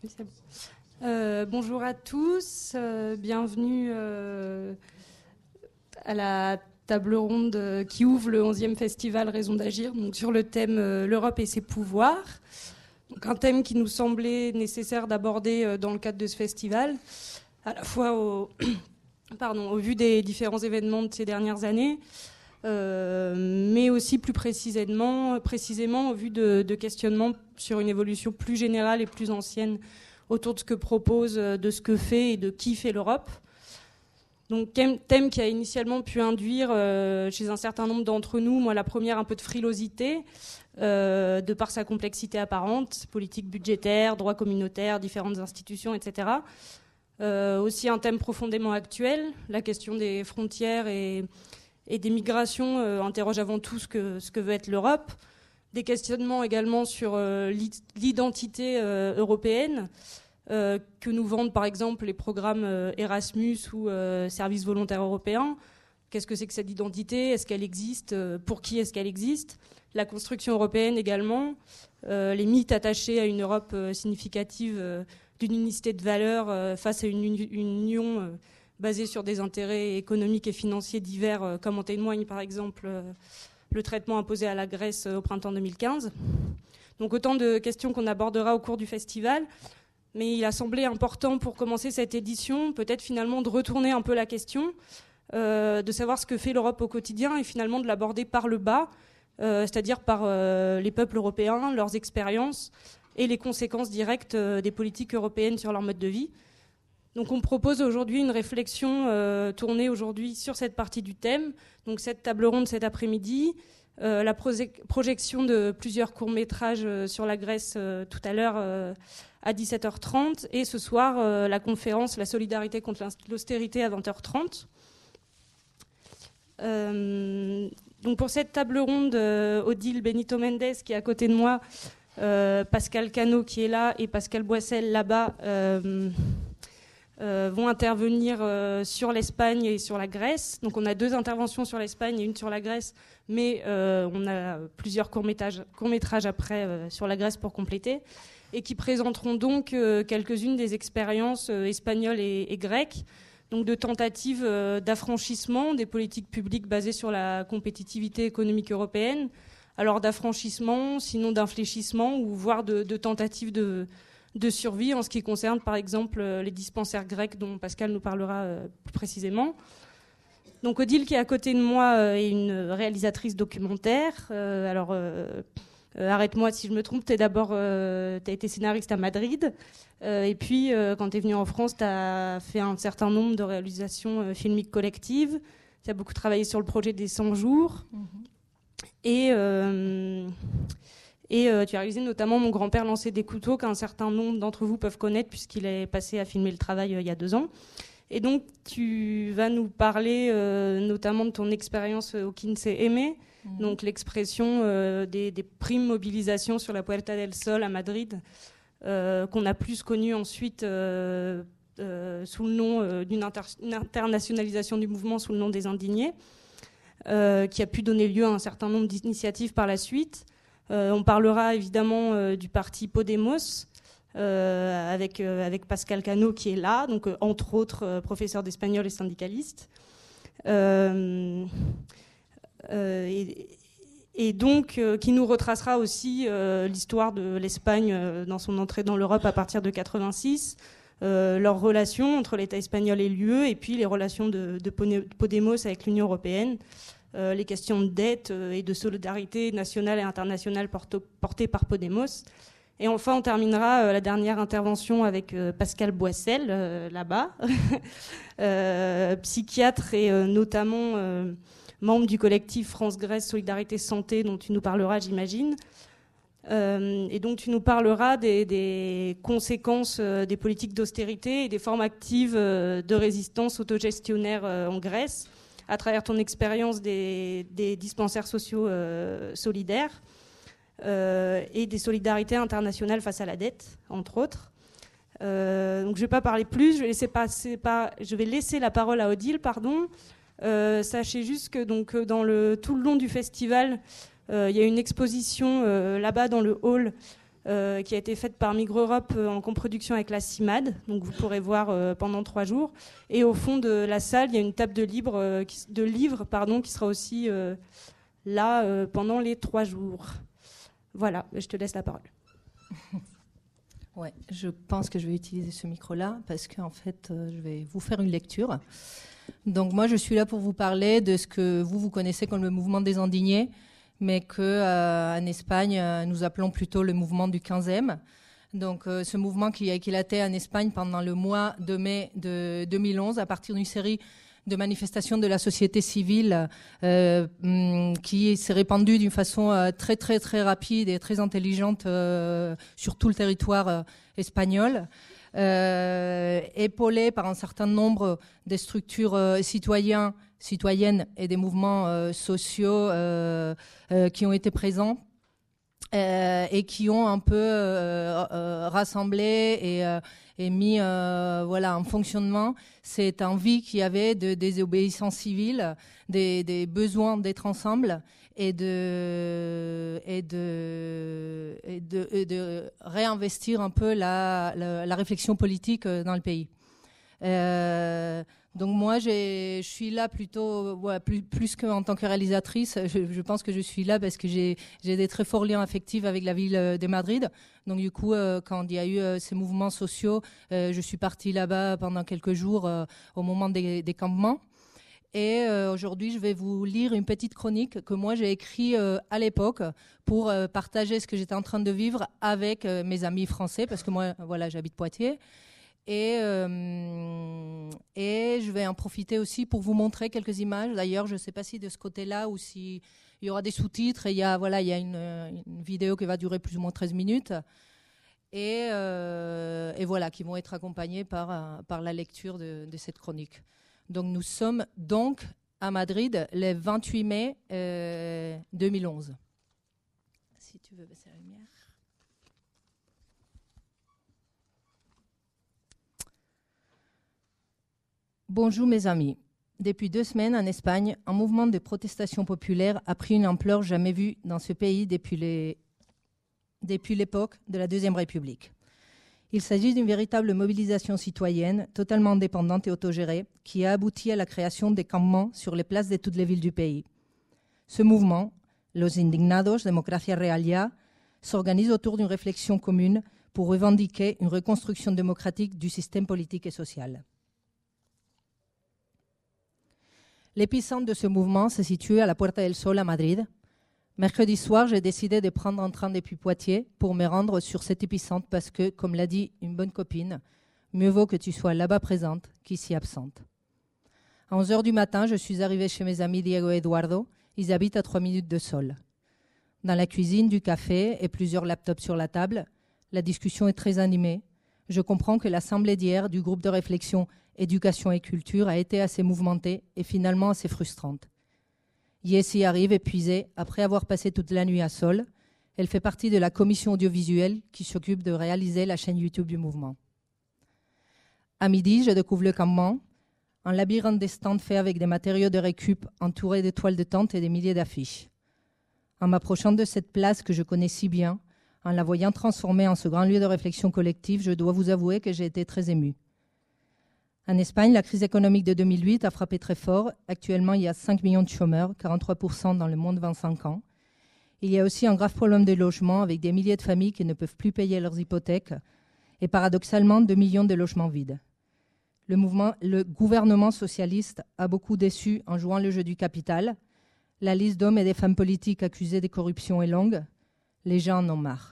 Bonjour à tous, bienvenue à la table ronde qui ouvre le 11e festival Raison d'agir, donc sur le thème l'Europe et ses pouvoirs. Donc un thème qui nous semblait nécessaire d'aborder dans le cadre de ce festival, à la fois au vu des différents événements de ces dernières années, mais aussi plus précisément au vu de questionnements sur une évolution plus générale et plus ancienne autour de ce que propose, de ce que fait et de qui fait l'Europe. Donc thème qui a initialement pu induire chez un certain nombre d'entre nous, moi la première, un peu de frilosité, de par sa complexité apparente, politique budgétaire, droit communautaire, différentes institutions, etc. Aussi un thème profondément actuel, la question des frontières et des migrations interroge avant tout ce que veut être l'Europe. Des questionnements également sur l'identité européenne, que nous vendent par exemple les programmes Erasmus ou Service volontaire européen. Qu'est-ce que c'est que cette identité ? Est-ce qu'elle existe ? Pour qui est-ce qu'elle existe ? La construction européenne également, les mythes attachés à une Europe significative d'une unicité de valeurs face à une union basée sur des intérêts économiques et financiers divers, comme en témoigne par exemple le traitement imposé à la Grèce au printemps 2015. Donc autant de questions qu'on abordera au cours du festival, mais il a semblé important pour commencer cette édition, peut-être finalement de retourner un peu la question, de savoir ce que fait l'Europe au quotidien et finalement de l'aborder par le bas, c'est-à-dire par les peuples européens, leurs expériences et les conséquences directes des politiques européennes sur leur mode de vie. Donc on propose aujourd'hui une réflexion tournée aujourd'hui sur cette partie du thème, donc cette table ronde cet après-midi, la projection de plusieurs courts-métrages sur la Grèce tout à l'heure à 17h30 et ce soir la conférence La solidarité contre l'austérité à 20h30. Donc pour cette table ronde, Odile Benito Mendes qui est à côté de moi, Pascal Cano qui est là et Pascal Boissel là-bas vont intervenir sur l'Espagne et sur la Grèce. Donc on a 2 interventions sur l'Espagne et une sur la Grèce, mais on a plusieurs courts-métrages après sur la Grèce pour compléter, et qui présenteront donc quelques-unes des expériences espagnoles et grecques, donc de tentatives d'affranchissement des politiques publiques basées sur la compétitivité économique européenne, alors d'affranchissement, sinon d'infléchissement, ou voire de tentatives de survie en ce qui concerne par exemple les dispensaires grecs dont Pascal nous parlera plus précisément. Donc Odile qui est à côté de moi est une réalisatrice documentaire. Arrête-moi si je me trompe, t'as été scénariste à Madrid et puis quand t'es venue en France t'as fait un certain nombre de réalisations filmiques collectives. T'as beaucoup travaillé sur le projet des 100 jours et tu as réalisé notamment Mon grand-père lançait des couteaux, qu'un certain nombre d'entre vous peuvent connaître puisqu'il est passé à filmer le travail il y a 2 ans. Et donc tu vas nous parler notamment de ton expérience au Quince Aimé, donc l'expression des primes mobilisations sur la Puerta del Sol à Madrid, qu'on a plus connu ensuite sous le nom d'une internationalisation du mouvement sous le nom des Indignés, qui a pu donner lieu à un certain nombre d'initiatives par la suite. On parlera évidemment du parti Podemos avec Pascal Cano qui est là, donc entre autres professeur d'espagnol et syndicaliste. Et donc qui nous retracera aussi l'histoire de l'Espagne dans son entrée dans l'Europe à partir de 86, leurs relations entre l'État espagnol et l'UE, et puis les relations de Podemos avec l'Union européenne. Les questions de dette et de solidarité nationale et internationale portées par Podemos. Et enfin, on terminera la dernière intervention avec Pascal Boissel, là-bas, psychiatre et notamment membre du collectif France-Grèce Solidarité Santé, dont tu nous parleras, j'imagine. Et donc, tu nous parleras des conséquences des politiques d'austérité et des formes actives de résistance autogestionnaire en Grèce, à travers ton expérience des dispensaires sociaux solidaires et des solidarités internationales face à la dette, entre autres. Donc je ne vais pas parler plus, je vais laisser la parole à Odile, pardon. Sachez juste que donc, tout le long du festival, il y a une exposition là-bas dans le hall qui a été faite par Migre Europe en coproduction avec la CIMAD. Donc vous pourrez voir pendant 3 jours. Et au fond de la salle, il y a une table de livres, qui sera aussi là pendant les 3 jours. Voilà, je te laisse la parole. Ouais, je pense que je vais utiliser ce micro-là parce qu'en fait, je vais vous faire une lecture. Donc moi, je suis là pour vous parler de ce que vous connaissez comme le mouvement des Indignés, mais qu'en Espagne, nous appelons plutôt le mouvement du 15e. Donc ce mouvement qui a éclaté en Espagne pendant le mois de mai de 2011 à partir d'une série de manifestations de la société civile qui s'est répandue d'une façon très très très rapide et très intelligente sur tout le territoire espagnol, épaulée par un certain nombre de structures citoyennes et des mouvements sociaux qui ont été présents et qui ont un peu rassemblé et mis en fonctionnement cette envie qu'il y avait de désobéissance civile, des besoins d'être ensemble et de réinvestir un peu la réflexion politique dans le pays. Donc moi, je suis là plutôt, plus qu'en tant que réalisatrice, je pense que je suis là parce que j'ai des très forts liens affectifs avec la ville de Madrid. Donc du coup, quand il y a eu ces mouvements sociaux, je suis partie là-bas pendant quelques jours au moment des campements. Et aujourd'hui, je vais vous lire une petite chronique que moi j'ai écrite à l'époque pour partager ce que j'étais en train de vivre avec mes amis français, parce que moi, voilà, j'habite Poitiers. Et je vais en profiter aussi pour vous montrer quelques images. D'ailleurs, je ne sais pas si de ce côté-là ou s'il y aura des sous-titres. Il y a une vidéo qui va durer plus ou moins 13 minutes. Et voilà, qui vont être accompagnés par la lecture de cette chronique. Donc, nous sommes donc à Madrid le 28 mai 2011. Si tu veux baisser la lumière. Bonjour mes amis. Depuis 2 semaines en Espagne, un mouvement de protestation populaire a pris une ampleur jamais vue dans ce pays depuis l'époque de la Deuxième République. Il s'agit d'une véritable mobilisation citoyenne, totalement indépendante et autogérée, qui a abouti à la création des campements sur les places de toutes les villes du pays. Ce mouvement, Los Indignados Democracia Realia, s'organise autour d'une réflexion commune pour revendiquer une reconstruction démocratique du système politique et social. L'épicentre de ce mouvement se situe à la Puerta del Sol à Madrid. Mercredi soir, j'ai décidé de prendre un train depuis Poitiers pour me rendre sur cet épicentre parce que, comme l'a dit une bonne copine, mieux vaut que tu sois là-bas présente qu'ici absente. À 11h du matin, je suis arrivée chez mes amis Diego et Eduardo. Ils habitent à 3 minutes de Sol. Dans la cuisine, du café et plusieurs laptops sur la table, la discussion est très animée. Je comprends que l'assemblée d'hier du groupe de réflexion Éducation et culture a été assez mouvementée et finalement assez frustrante. Yessi arrive épuisée après avoir passé toute la nuit à Sol. Elle fait partie de la commission audiovisuelle qui s'occupe de réaliser la chaîne YouTube du mouvement. À midi, je découvre le campement, un labyrinthe des stands faits avec des matériaux de récup entourés de toiles de tente et des milliers d'affiches. En m'approchant de cette place que je connais si bien, en la voyant transformée en ce grand lieu de réflexion collective, je dois vous avouer que j'ai été très émue. En Espagne, la crise économique de 2008 a frappé très fort. Actuellement, il y a 5 millions de chômeurs, 43% dans le moins de 25 ans. Il y a aussi un grave problème de logement avec des milliers de familles qui ne peuvent plus payer leurs hypothèques et paradoxalement 2 millions de logements vides. Le gouvernement socialiste a beaucoup déçu en jouant le jeu du capital. La liste d'hommes et des femmes politiques accusés de corruption est longue. Les gens en ont marre.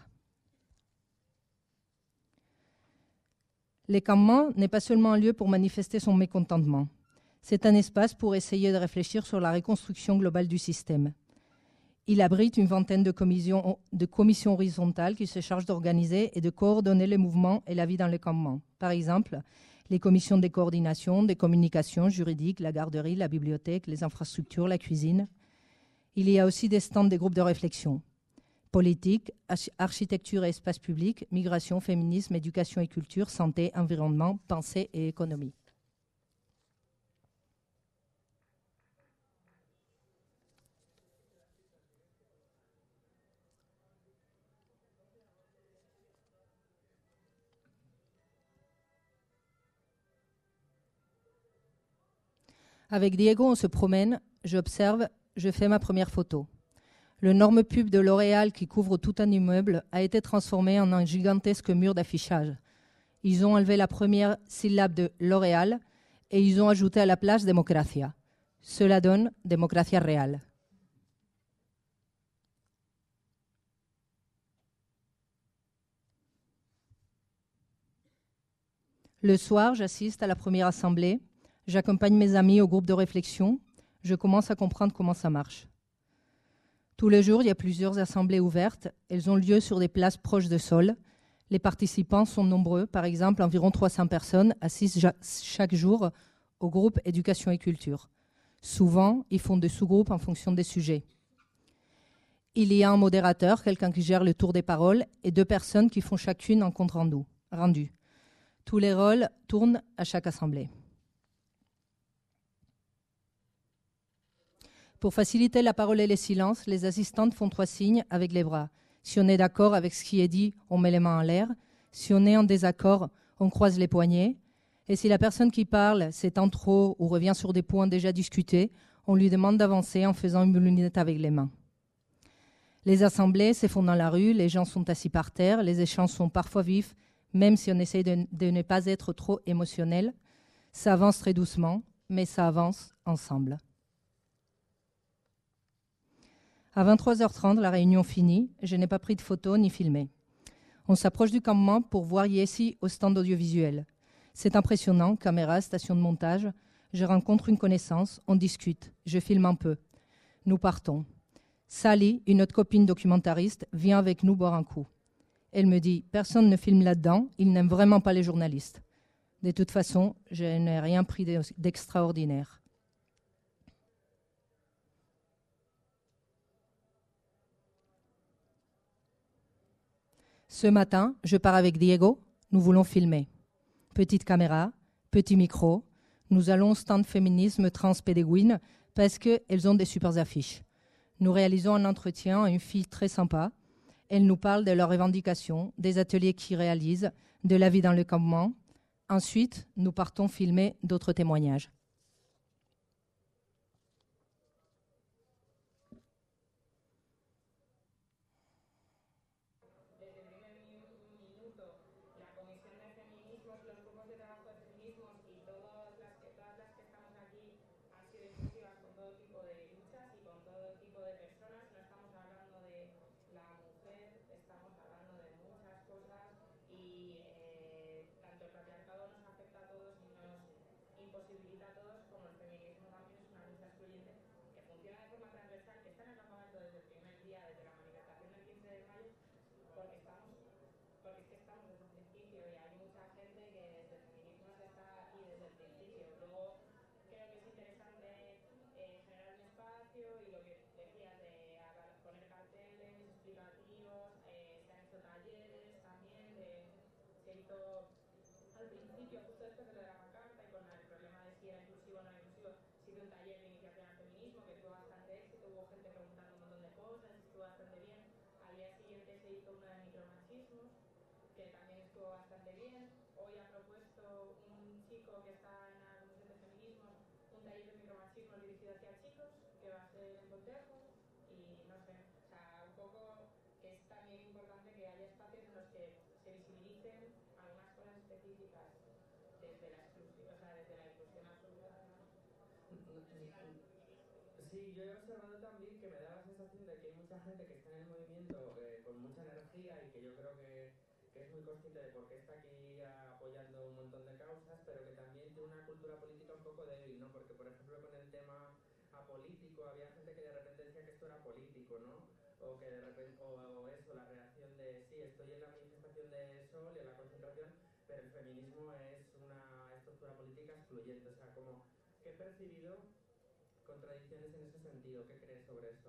Les campements n'est pas seulement un lieu pour manifester son mécontentement. C'est un espace pour essayer de réfléchir sur la reconstruction globale du système. Il abrite une vingtaine de commissions horizontales qui se chargent d'organiser et de coordonner les mouvements et la vie dans les campements. Par exemple, les commissions de coordination, des communications juridiques, la garderie, la bibliothèque, les infrastructures, la cuisine. Il y a aussi des stands des groupes de réflexion. Politique, architecture et espace public, migration, féminisme, éducation et culture, santé, environnement, pensée et économie. Avec Diego, on se promène, j'observe, je fais ma première photo. L'énorme pub de L'Oréal qui couvre tout un immeuble a été transformé en un gigantesque mur d'affichage. Ils ont enlevé la première syllabe de L'Oréal et ils ont ajouté à la place Democracia. Cela donne Democracia Real. Le soir, j'assiste à la première assemblée. J'accompagne mes amis au groupe de réflexion. Je commence à comprendre comment ça marche. Tous les jours, il y a plusieurs assemblées ouvertes. Elles ont lieu sur des places proches de sol. Les participants sont nombreux, par exemple environ 300 personnes assises chaque jour au groupe éducation et culture. Souvent, ils font des sous-groupes en fonction des sujets. Il y a un modérateur, quelqu'un qui gère le tour des paroles, et 2 personnes qui font chacune un compte rendu. Tous les rôles tournent à chaque assemblée. Pour faciliter la parole et les silences, les assistantes font 3 signes avec les bras. Si on est d'accord avec ce qui est dit, on met les mains en l'air. Si on est en désaccord, on croise les poignets. Et si la personne qui parle s'étend trop ou revient sur des points déjà discutés, on lui demande d'avancer en faisant une lunette avec les mains. Les assemblées se font dans la rue, les gens sont assis par terre, les échanges sont parfois vifs, même si on essaye de ne pas être trop émotionnel. Ça avance très doucement, mais ça avance ensemble. À 23h30, la réunion finie. Je n'ai pas pris de photos ni filmé. On s'approche du campement pour voir Yessi au stand audiovisuel. C'est impressionnant, caméra, station de montage. Je rencontre une connaissance, on discute. Je filme un peu. Nous partons. Sally, une autre copine documentariste, vient avec nous boire un coup. Elle me dit « Personne ne filme là-dedans, ils n'aiment vraiment pas les journalistes. » De toute façon, je n'ai rien pris d'extraordinaire. Ce matin, je pars avec Diego. Nous voulons filmer. Petite caméra, petit micro. Nous allons au stand féminisme trans pédéguine parce qu'elles ont des super affiches. Nous réalisons un entretien à une fille très sympa. Elle nous parle de leurs revendications, des ateliers qu'ils réalisent, de la vie dans le campement. Ensuite, nous partons filmer d'autres témoignages. Sí, yo he observado también que me da la sensación de que hay mucha gente que está en el movimiento con mucha energía y que yo creo que es muy consciente de por qué está aquí apoyando un montón de causas, pero que también tiene una cultura política un poco débil, ¿no? Porque, por ejemplo, con el tema apolítico había gente que de repente decía que esto era político, ¿no? O que de repente, o eso, la reacción de sí, estoy en la manifestación de Sol y en la concentración, pero el feminismo es una estructura política excluyente. O sea, como que he percibido contradicciones en ese sentido. ¿Qué crees sobre eso?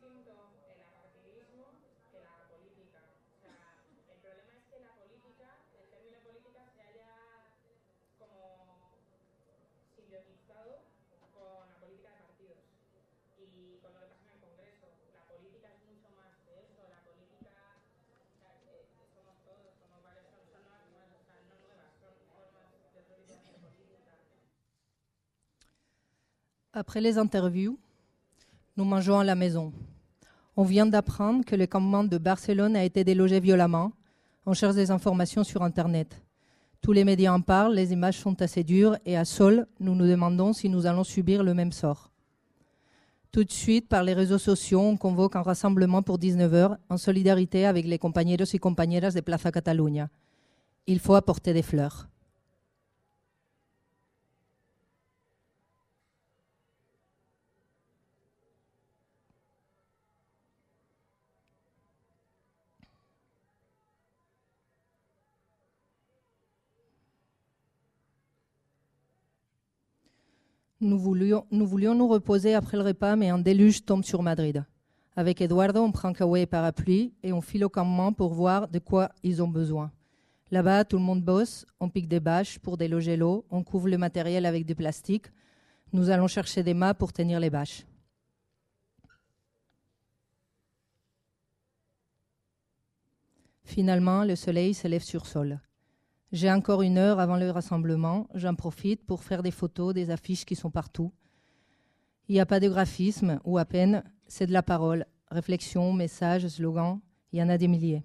distinto el apartidismo que la política. O sea, el problema es que la política, el término política se haya como simbiotizado con la política de partidos y con lo que pasa en el Congreso. La política es mucho más de eso, la política somos todos, somos varios, son nuevas, o sea, no nuevas, son formas de otro tipo de hacer política. Après les interviews, nous mangeons à la maison. On vient d'apprendre que le campement de Barcelone a été délogé violemment. On cherche des informations sur Internet. Tous les médias en parlent, les images sont assez dures et à Sol, nous nous demandons si nous allons subir le même sort. Tout de suite, par les réseaux sociaux, on convoque un rassemblement pour 19h en solidarité avec les compañeros y compañeras de Plaza Catalunya. Il faut apporter des fleurs. Nous voulions nous reposer après le repas, mais un déluge tombe sur Madrid. Avec Eduardo, on prend kawaii et parapluie et on file au campement pour voir de quoi ils ont besoin. Là-bas, tout le monde bosse, on pique des bâches pour déloger l'eau, on couvre le matériel avec du plastique. Nous allons chercher des mâts pour tenir les bâches. Finalement, le soleil se lève sur Sol. J'ai encore 1 heure avant le rassemblement. J'en profite pour faire des photos, des affiches qui sont partout. Il n'y a pas de graphisme, ou à peine, c'est de la parole. Réflexion, messages, slogans, il y en a des milliers.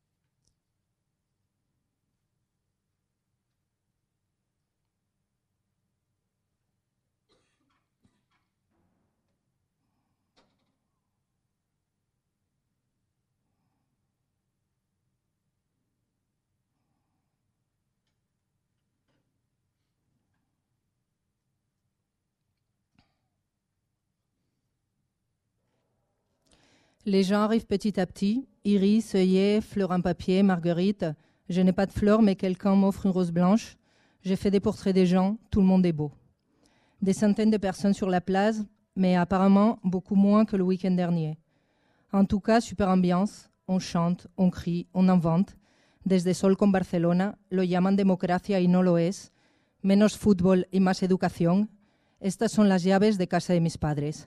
Les gens arrivent petit à petit. Iris, œillet, fleurs en papier, marguerite. Je n'ai pas de fleurs, mais quelqu'un m'offre une rose blanche. J'ai fait des portraits des gens, tout le monde est beau. Des centaines de personnes sur la place, mais apparemment beaucoup moins que le week-end dernier. En tout cas, super ambiance. On chante, on crie, on invente. Desde Sol con Barcelona, lo llaman democracia y no lo es. Menos fútbol y más educación. Estas son las llaves de casa de mis padres.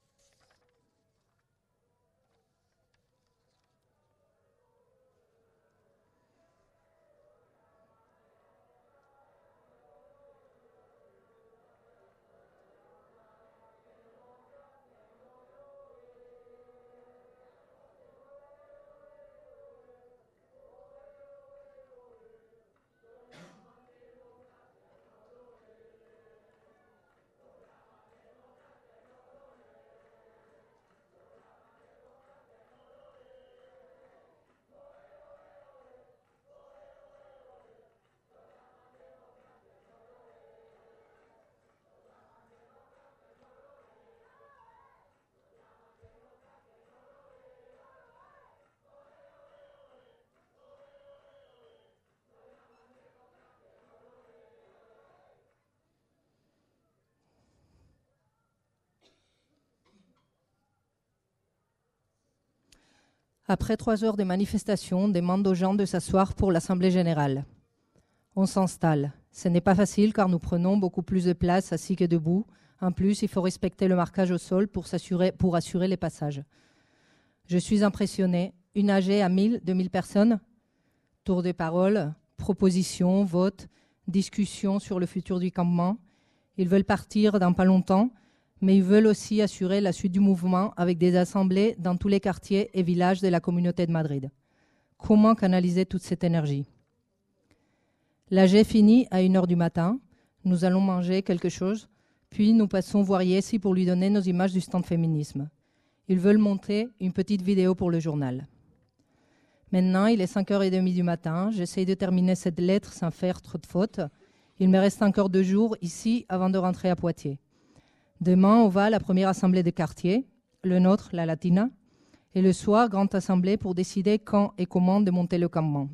Après 3 heures de manifestation, on demande aux gens de s'asseoir pour l'Assemblée générale. On s'installe. Ce n'est pas facile car nous prenons beaucoup plus de place assis que debout. En plus, il faut respecter le marquage au sol pour assurer les passages. Je suis impressionnée. Une AG à 1000, 2000 personnes. Tour de parole, propositions, votes, discussions sur le futur du campement. Ils veulent partir dans pas longtemps, mais ils veulent aussi assurer la suite du mouvement avec des assemblées dans tous les quartiers et villages de la communauté de Madrid. Comment canaliser toute cette énergie? L'AG finit à 1h du matin. Nous allons manger quelque chose, puis nous passons voir Yessi pour lui donner nos images du stand féminisme. Ils veulent monter une petite vidéo pour le journal. Maintenant, il est 5h30 du matin. J'essaye de terminer cette lettre sans faire trop de fautes. Il me reste encore 2 jours ici avant de rentrer à Poitiers. Demain, on va à la première assemblée de quartier, le nôtre, la Latina, et le soir, grande assemblée pour décider quand et comment de monter le campement.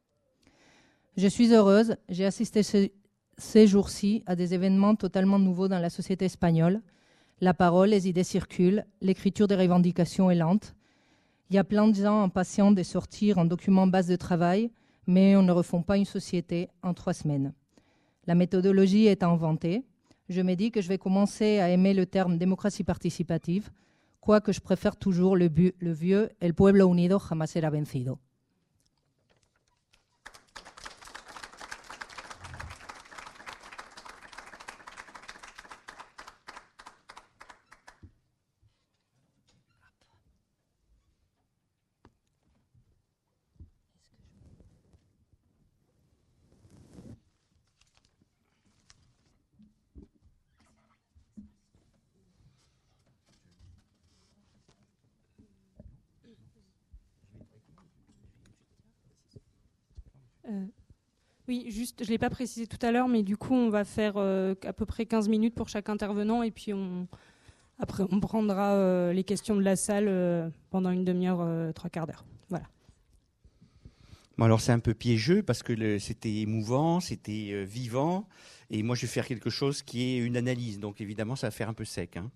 Je suis heureuse, j'ai assisté ces jours-ci à des événements totalement nouveaux dans la société espagnole. La parole, les idées circulent, l'écriture des revendications est lente. Il y a plein de gens impatients de sortir un document base de travail, mais on ne refond pas une société en 3 semaines. La méthodologie est inventée. Je me dis que je vais commencer à aimer le terme démocratie participative, quoique je préfère toujours le vieux « El pueblo unido jamás será vencido ». Oui, juste, je ne l'ai pas précisé tout à l'heure, mais du coup, on va faire à peu près 15 minutes pour chaque intervenant, et puis après, on prendra les questions de la salle pendant une demi-heure, 3 quarts d'heure. Voilà. Bon, alors c'est un peu piégeux parce que c'était émouvant, c'était vivant, et moi je vais faire quelque chose qui est une analyse, donc évidemment ça va faire un peu sec. Hein.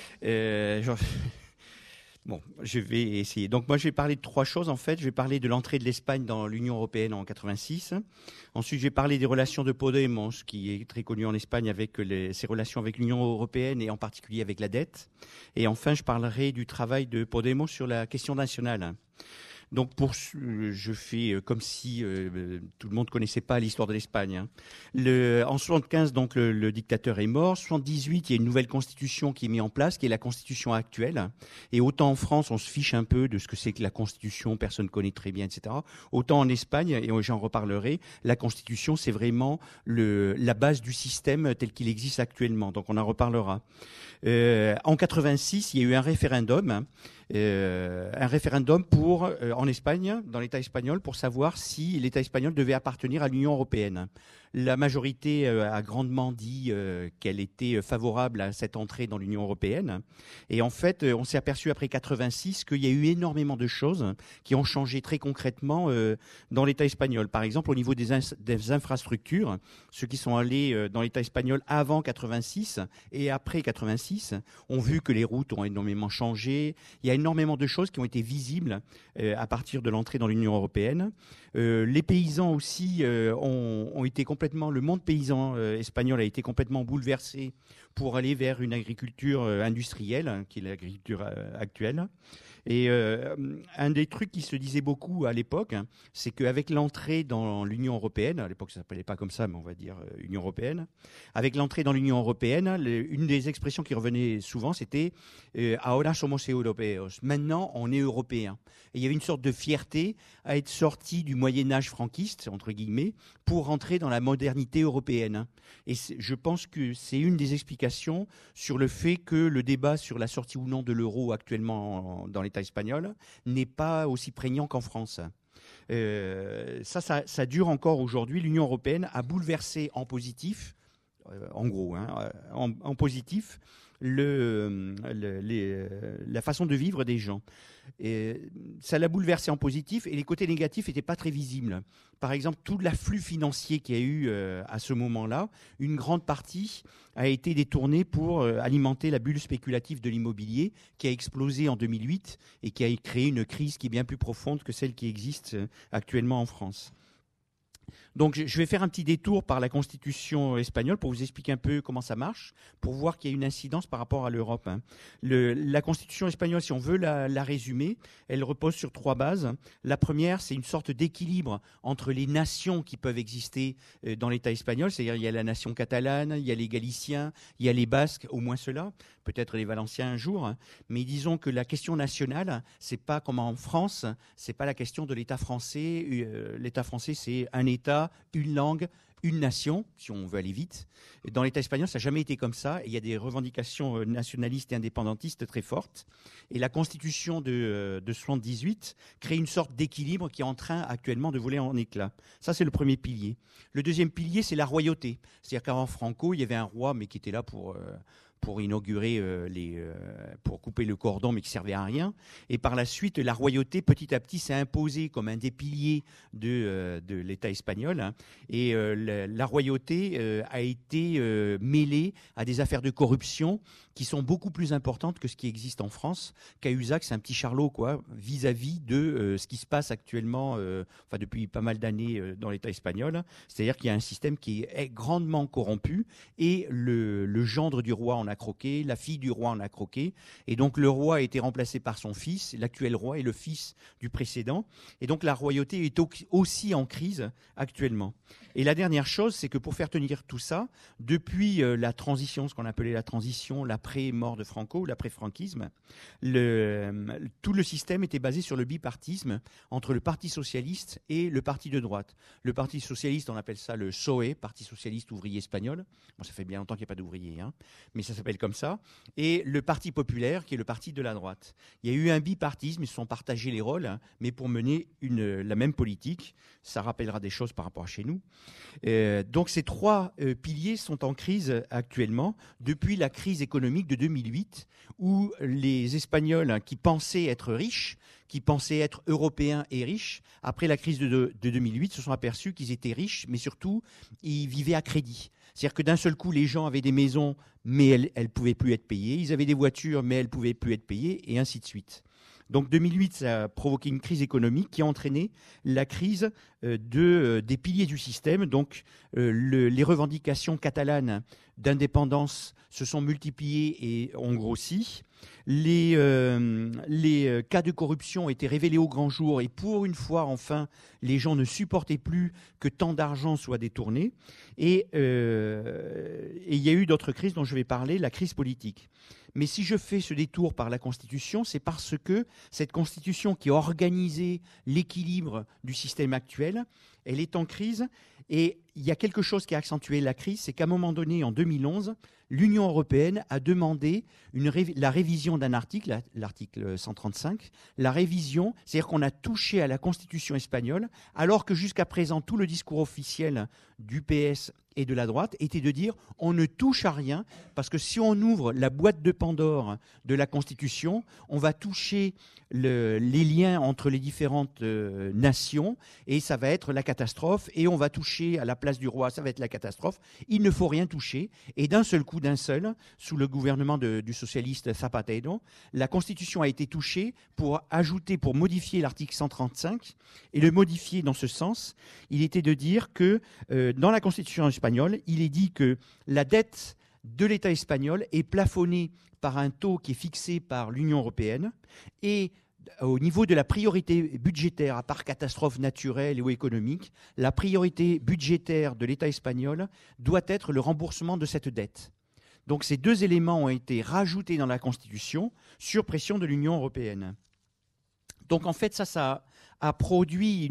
Bon, je vais essayer. Donc moi je vais parler de 3 choses en fait. Je vais parler de l'entrée de l'Espagne dans l'Union européenne en 86. Ensuite je vais parler des relations de Podemos, qui est très connu en Espagne avec ses relations avec l'Union européenne et en particulier avec la dette. Et enfin je parlerai du travail de Podemos sur la question nationale. Donc je fais comme si tout le monde connaissait pas l'histoire de l'Espagne. Hein. En 75, donc le dictateur est mort. 78, il y a une nouvelle constitution qui est mise en place, qui est la constitution actuelle. Et autant en France, on se fiche un peu de ce que c'est que la constitution, personne connaît très bien, etc. Autant en Espagne, et j'en reparlerai, la constitution, c'est vraiment la base du système tel qu'il existe actuellement. Donc on en reparlera. En 86, il y a eu un référendum. En Espagne, dans l'État espagnol, pour savoir si l'État espagnol devait appartenir à l'Union européenne. La majorité a grandement dit qu'elle était favorable à cette entrée dans l'Union européenne. Et en fait, on s'est aperçu après 86 qu'il y a eu énormément de choses qui ont changé très concrètement dans l'État espagnol. Par exemple, au niveau des infrastructures, ceux qui sont allés dans l'État espagnol avant 86 et après 86 ont vu que les routes ont énormément changé. Il y a énormément de choses qui ont été visibles à partir de l'entrée dans l'Union européenne. Les paysans aussi ont été complètement, le monde paysan espagnol a été complètement bouleversé pour aller vers une agriculture industrielle, qui est l'agriculture actuelle. Et un des trucs qui se disait beaucoup à l'époque, hein, c'est qu'avec l'entrée dans l'Union européenne, à l'époque ça ne s'appelait pas comme ça, mais on va dire Union européenne, avec l'entrée dans l'Union européenne, une des expressions qui revenait souvent, c'était ahora somos europeos. Maintenant, on est européens. Et il y avait une sorte de fierté à être sorti du Moyen-Âge franquiste, entre guillemets, pour rentrer dans la modernité européenne. Et je pense que c'est une des explications sur le fait que le débat sur la sortie ou non de l'euro actuellement dans l'État espagnol n'est pas aussi prégnant qu'en France. Ça dure encore aujourd'hui. L'Union européenne a bouleversé en positif, en gros, hein, en positif, la façon de vivre des gens. Et ça l'a bouleversé en positif et les côtés négatifs n'étaient pas très visibles. Par exemple, tout l'afflux financier qu'il y a eu à ce moment-là, une grande partie a été détournée pour alimenter la bulle spéculative de l'immobilier qui a explosé en 2008 et qui a créé une crise qui est bien plus profonde que celle qui existe actuellement en France. Donc je vais faire un petit détour par la Constitution espagnole pour vous expliquer un peu comment ça marche, pour voir qu'il y a une incidence par rapport à l'Europe. Hein. La Constitution espagnole, si on veut la résumer, elle repose sur 3 bases. La première, c'est une sorte d'équilibre entre les nations qui peuvent exister dans l'État espagnol, c'est-à-dire il y a la nation catalane, il y a les Galiciens, il y a les Basques, au moins ceux-là, peut-être les Valenciens un jour, hein. Mais disons que la question nationale, c'est pas comme en France, c'est pas la question de l'État français. L'État français, c'est un État, une langue, une nation, si on veut aller vite. Dans l'État espagnol, ça n'a jamais été comme ça. Et il y a des revendications nationalistes et indépendantistes très fortes. Et la Constitution de 78 crée une sorte d'équilibre qui est en train actuellement de voler en éclats. Ça, c'est le premier pilier. Le deuxième pilier, c'est la royauté. C'est-à-dire qu'avant Franco, il y avait un roi, mais qui était là pour pour inaugurer pour couper le cordon, mais qui servait à rien. Et par la suite, la royauté, petit à petit, s'est imposée comme un des piliers de l'État espagnol. Hein. Et la royauté a été mêlée à des affaires de corruption qui sont beaucoup plus importantes que ce qui existe en France. Cahuzac, c'est un petit charlot, quoi, vis-à-vis de ce qui se passe actuellement, depuis pas mal d'années dans l'État espagnol. C'est-à-dire qu'il y a un système qui est grandement corrompu et le gendre du roi en a croqué, la fille du roi en a croqué. Et donc le roi a été remplacé par son fils, l'actuel roi est le fils du précédent. Et donc la royauté est aussi en crise actuellement. Et la dernière chose, c'est que pour faire tenir tout ça, depuis la transition, ce qu'on appelait la transition, l'après-mort de Franco, ou l'après-franquisme, tout le système était basé sur le bipartisme entre le Parti socialiste et le parti de droite. Le Parti socialiste, on appelle ça le PSOE, Parti socialiste ouvrier espagnol. Bon, ça fait bien longtemps qu'il n'y a pas d'ouvriers, hein, mais ça s'appelle comme ça. Et le Parti populaire, qui est le parti de la droite. Il y a eu un bipartisme, ils se sont partagés les rôles, hein, mais pour mener la même politique. Ça rappellera des choses par rapport à chez nous. Donc ces trois piliers sont en crise actuellement depuis la crise économique de 2008 où les Espagnols qui pensaient être riches, qui pensaient être européens et riches, après la crise de 2008 se sont aperçus qu'ils étaient riches, mais surtout ils vivaient à crédit. C'est-à-dire que d'un seul coup, les gens avaient des maisons, mais elles ne pouvaient plus être payées. Ils avaient des voitures, mais elles ne pouvaient plus être payées, et ainsi de suite. Donc 2008, ça a provoqué une crise économique qui a entraîné la crise des piliers du système. Donc les revendications catalanes d'indépendance se sont multipliées et ont grossi. Les cas de corruption ont été révélés au grand jour et pour une fois, enfin, les gens ne supportaient plus que tant d'argent soit détourné. Et il y a eu d'autres crises dont je vais parler, la crise politique. Mais si je fais ce détour par la Constitution, c'est parce que cette Constitution qui a organisé l'équilibre du système actuel, elle est en crise. Et il y a quelque chose qui a accentué la crise, c'est qu'à un moment donné, en 2011, l'Union européenne a demandé la révision d'un article, l'article 135, la révision, c'est-à-dire qu'on a touché à la Constitution espagnole, alors que jusqu'à présent, tout le discours officiel du PS et de la droite était de dire on ne touche à rien, parce que si on ouvre la boîte de Pandore de la Constitution, on va toucher les liens entre les différentes nations, et ça va être la catastrophe, et on va toucher à la place du roi, ça va être la catastrophe. Il ne faut rien toucher, et d'un seul coup, sous le gouvernement du socialiste Zapatero, la Constitution a été touchée pour modifier l'article 135, et le modifier dans ce sens, il était de dire que dans la Constitution espagnole, il est dit que la dette de l'État espagnol est plafonnée par un taux qui est fixé par l'Union européenne, et au niveau de la priorité budgétaire, à part catastrophe naturelle ou économique, la priorité budgétaire de l'État espagnol doit être le remboursement de cette dette. Donc ces deux éléments ont été rajoutés dans la Constitution sur pression de l'Union européenne. Donc en fait, ça a produit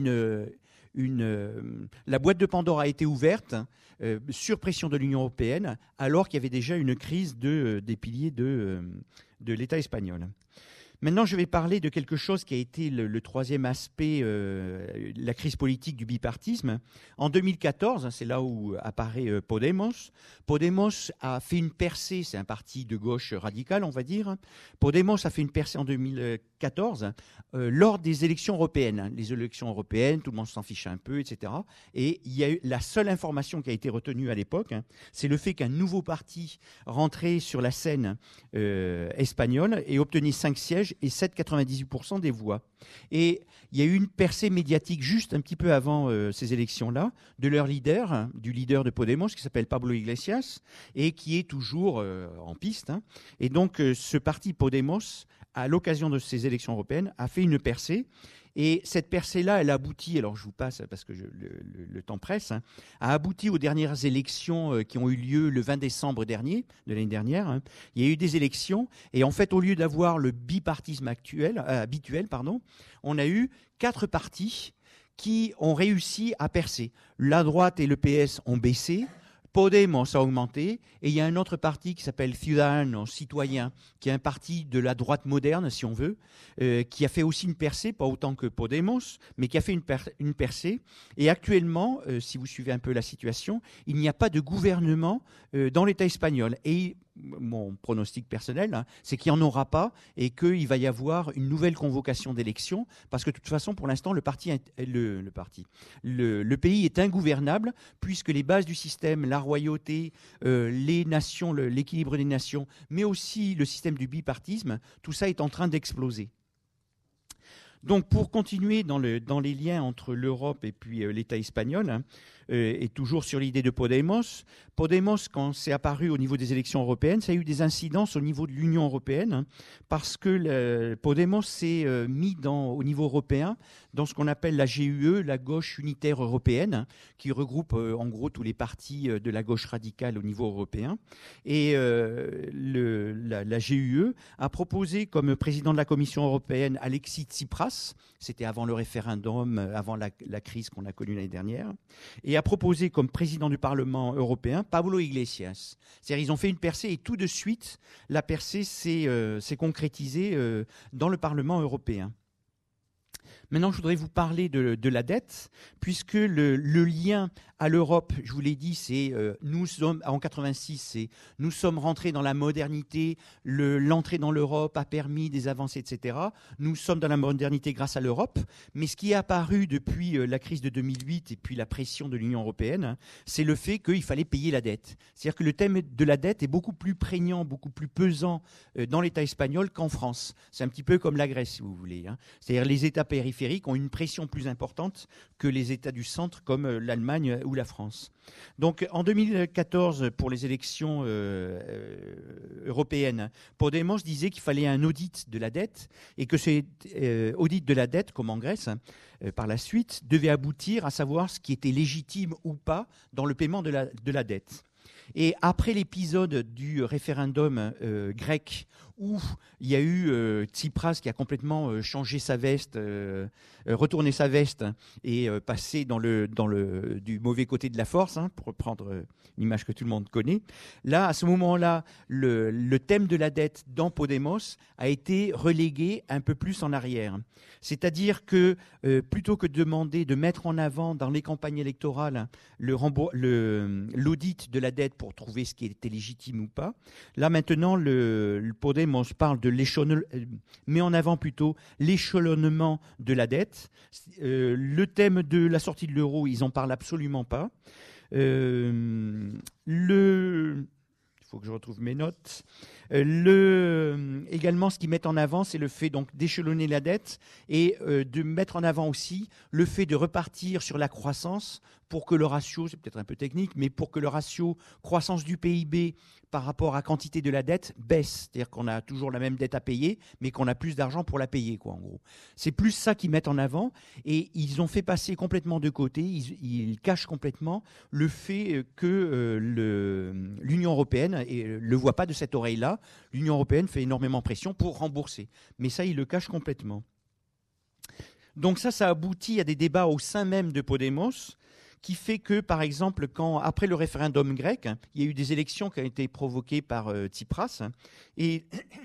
la boîte de Pandore a été ouverte sur pression de l'Union européenne, alors qu'il y avait déjà une crise des piliers de l'État espagnol. Maintenant, je vais parler de quelque chose qui a été le troisième aspect, la crise politique du bipartisme. En 2014, c'est là où apparaît Podemos. Podemos a fait une percée, c'est un parti de gauche radical, on va dire. Podemos a fait une percée en 2014 lors des élections européennes. Les élections européennes, tout le monde s'en fiche un peu, etc. Et il y a eu la seule information qui a été retenue à l'époque, c'est le fait qu'un nouveau parti rentrait sur la scène espagnole et obtenait 5 sièges et 7,98% des voix. Et il y a eu une percée médiatique juste un petit peu avant ces élections-là de leur leader, du leader de Podemos, qui s'appelle Pablo Iglesias, et qui est toujours en piste. Et donc ce parti Podemos, à l'occasion de ces élections européennes, a fait une percée. Et cette percée-là, elle aboutit, alors je vous passe parce que le temps presse, a abouti aux dernières élections qui ont eu lieu le 20 décembre dernier, de l'année dernière. Il y a eu des élections et en fait, au lieu d'avoir le bipartisme habituel, on a eu 4 partis qui ont réussi à percer. La droite et le PS ont baissé. Podemos a augmenté, et il y a un autre parti qui s'appelle Ciudadanos, Citoyens, qui est un parti de la droite moderne, si on veut, qui a fait aussi une percée, pas autant que Podemos, mais qui a fait une percée. Et actuellement, si vous suivez un peu la situation, il n'y a pas de gouvernement dans l'État espagnol. Et mon pronostic personnel, hein, c'est qu'il n'y en aura pas et qu'il va y avoir une nouvelle convocation d'élections parce que de toute façon, pour l'instant, le pays est ingouvernable puisque les bases du système, la royauté, les nations, l'équilibre des nations, mais aussi le système du bipartisme, tout ça est en train d'exploser. Donc, pour continuer dans les liens entre l'Europe et puis l'État espagnol, hein, et toujours sur l'idée de Podemos, quand c'est apparu au niveau des élections européennes, ça a eu des incidences au niveau de l'Union européenne, hein, parce que Podemos s'est mis au niveau européen dans ce qu'on appelle la GUE, la gauche unitaire européenne, qui regroupe en gros tous les partis de la gauche radicale au niveau européen. Et la GUE a proposé comme président de la Commission européenne Alexis Tsipras, c'était avant le référendum, avant la crise qu'on a connue l'année dernière, et a proposé comme président du Parlement européen Pablo Iglesias. C'est-à-dire ils ont fait une percée et tout de suite, la percée s'est concrétisée dans le Parlement européen. Maintenant, je voudrais vous parler de la dette, puisque le lien à l'Europe, je vous l'ai dit, c'est nous sommes en 86, nous sommes rentrés dans la modernité, l'entrée dans l'Europe a permis des avancées, etc. Nous sommes dans la modernité grâce à l'Europe, mais ce qui est apparu depuis la crise de 2008 et puis la pression de l'Union européenne, c'est le fait qu'il fallait payer la dette. C'est-à-dire que le thème de la dette est beaucoup plus prégnant, beaucoup plus pesant dans l'État espagnol qu'en France. C'est un petit peu comme la Grèce, si vous voulez, hein. C'est-à-dire les États périphériques ont une pression plus importante que les États du centre comme l'Allemagne ou la France. Donc en 2014, pour les élections européennes, Podemos disait qu'il fallait un audit de la dette et que cet audit de la dette, comme en Grèce, par la suite, devait aboutir à savoir ce qui était légitime ou pas dans le paiement de la dette. Et après l'épisode du référendum grec, où il y a eu Tsipras qui a complètement changé sa veste, retourné sa veste et passé du mauvais côté de la force, hein, pour reprendre une image que tout le monde connaît. Là, à ce moment-là, le thème de la dette dans Podemos a été relégué un peu plus en arrière. C'est-à-dire que plutôt que de demander de mettre en avant dans les campagnes électorales l'audit de la dette pour trouver ce qui était légitime ou pas, là maintenant le Podemos parle de met en avant plutôt l'échelonnement de la dette. Le thème de la sortie de l'euro, ils en parlent absolument pas. Il faut que je retrouve mes notes. Également, ce qu'ils mettent en avant, c'est le fait donc d'échelonner la dette et de mettre en avant aussi le fait de repartir sur la croissance pour que le ratio, c'est peut-être un peu technique, mais pour que le ratio croissance du PIB par rapport à quantité de la dette baisse. C'est-à-dire qu'on a toujours la même dette à payer, mais qu'on a plus d'argent pour la payer, quoi, en gros. C'est plus ça qu'ils mettent en avant et ils ont fait passer complètement de côté, ils cachent complètement le fait que l'Union européenne, et le voit pas de cette oreille-là, l'Union européenne fait énormément pression pour rembourser. Mais ça, ils le cachent complètement. Donc ça aboutit à des débats au sein même de Podemos, qui fait que, par exemple, après le référendum grec, il y a eu des élections qui ont été provoquées par Tsipras, et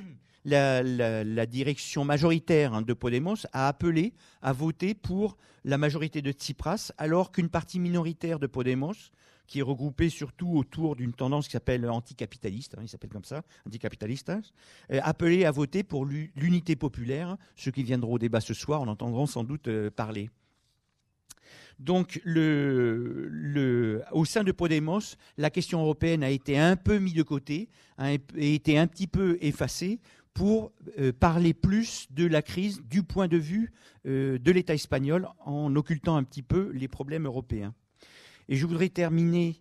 la direction majoritaire de Podemos a appelé à voter pour la majorité de Tsipras, alors qu'une partie minoritaire de Podemos, qui est regroupée surtout autour d'une tendance qui s'appelle anticapitaliste, il s'appelle comme ça, anticapitaliste, appelé à voter pour l'unité populaire. Ceux qui viendront au débat ce soir en entendront sans doute parler. Donc, au sein de Podemos, la question européenne a été un peu mise de côté, a été un petit peu effacée pour parler plus de la crise du point de vue de l'État espagnol en occultant un petit peu les problèmes européens. Et je voudrais terminer...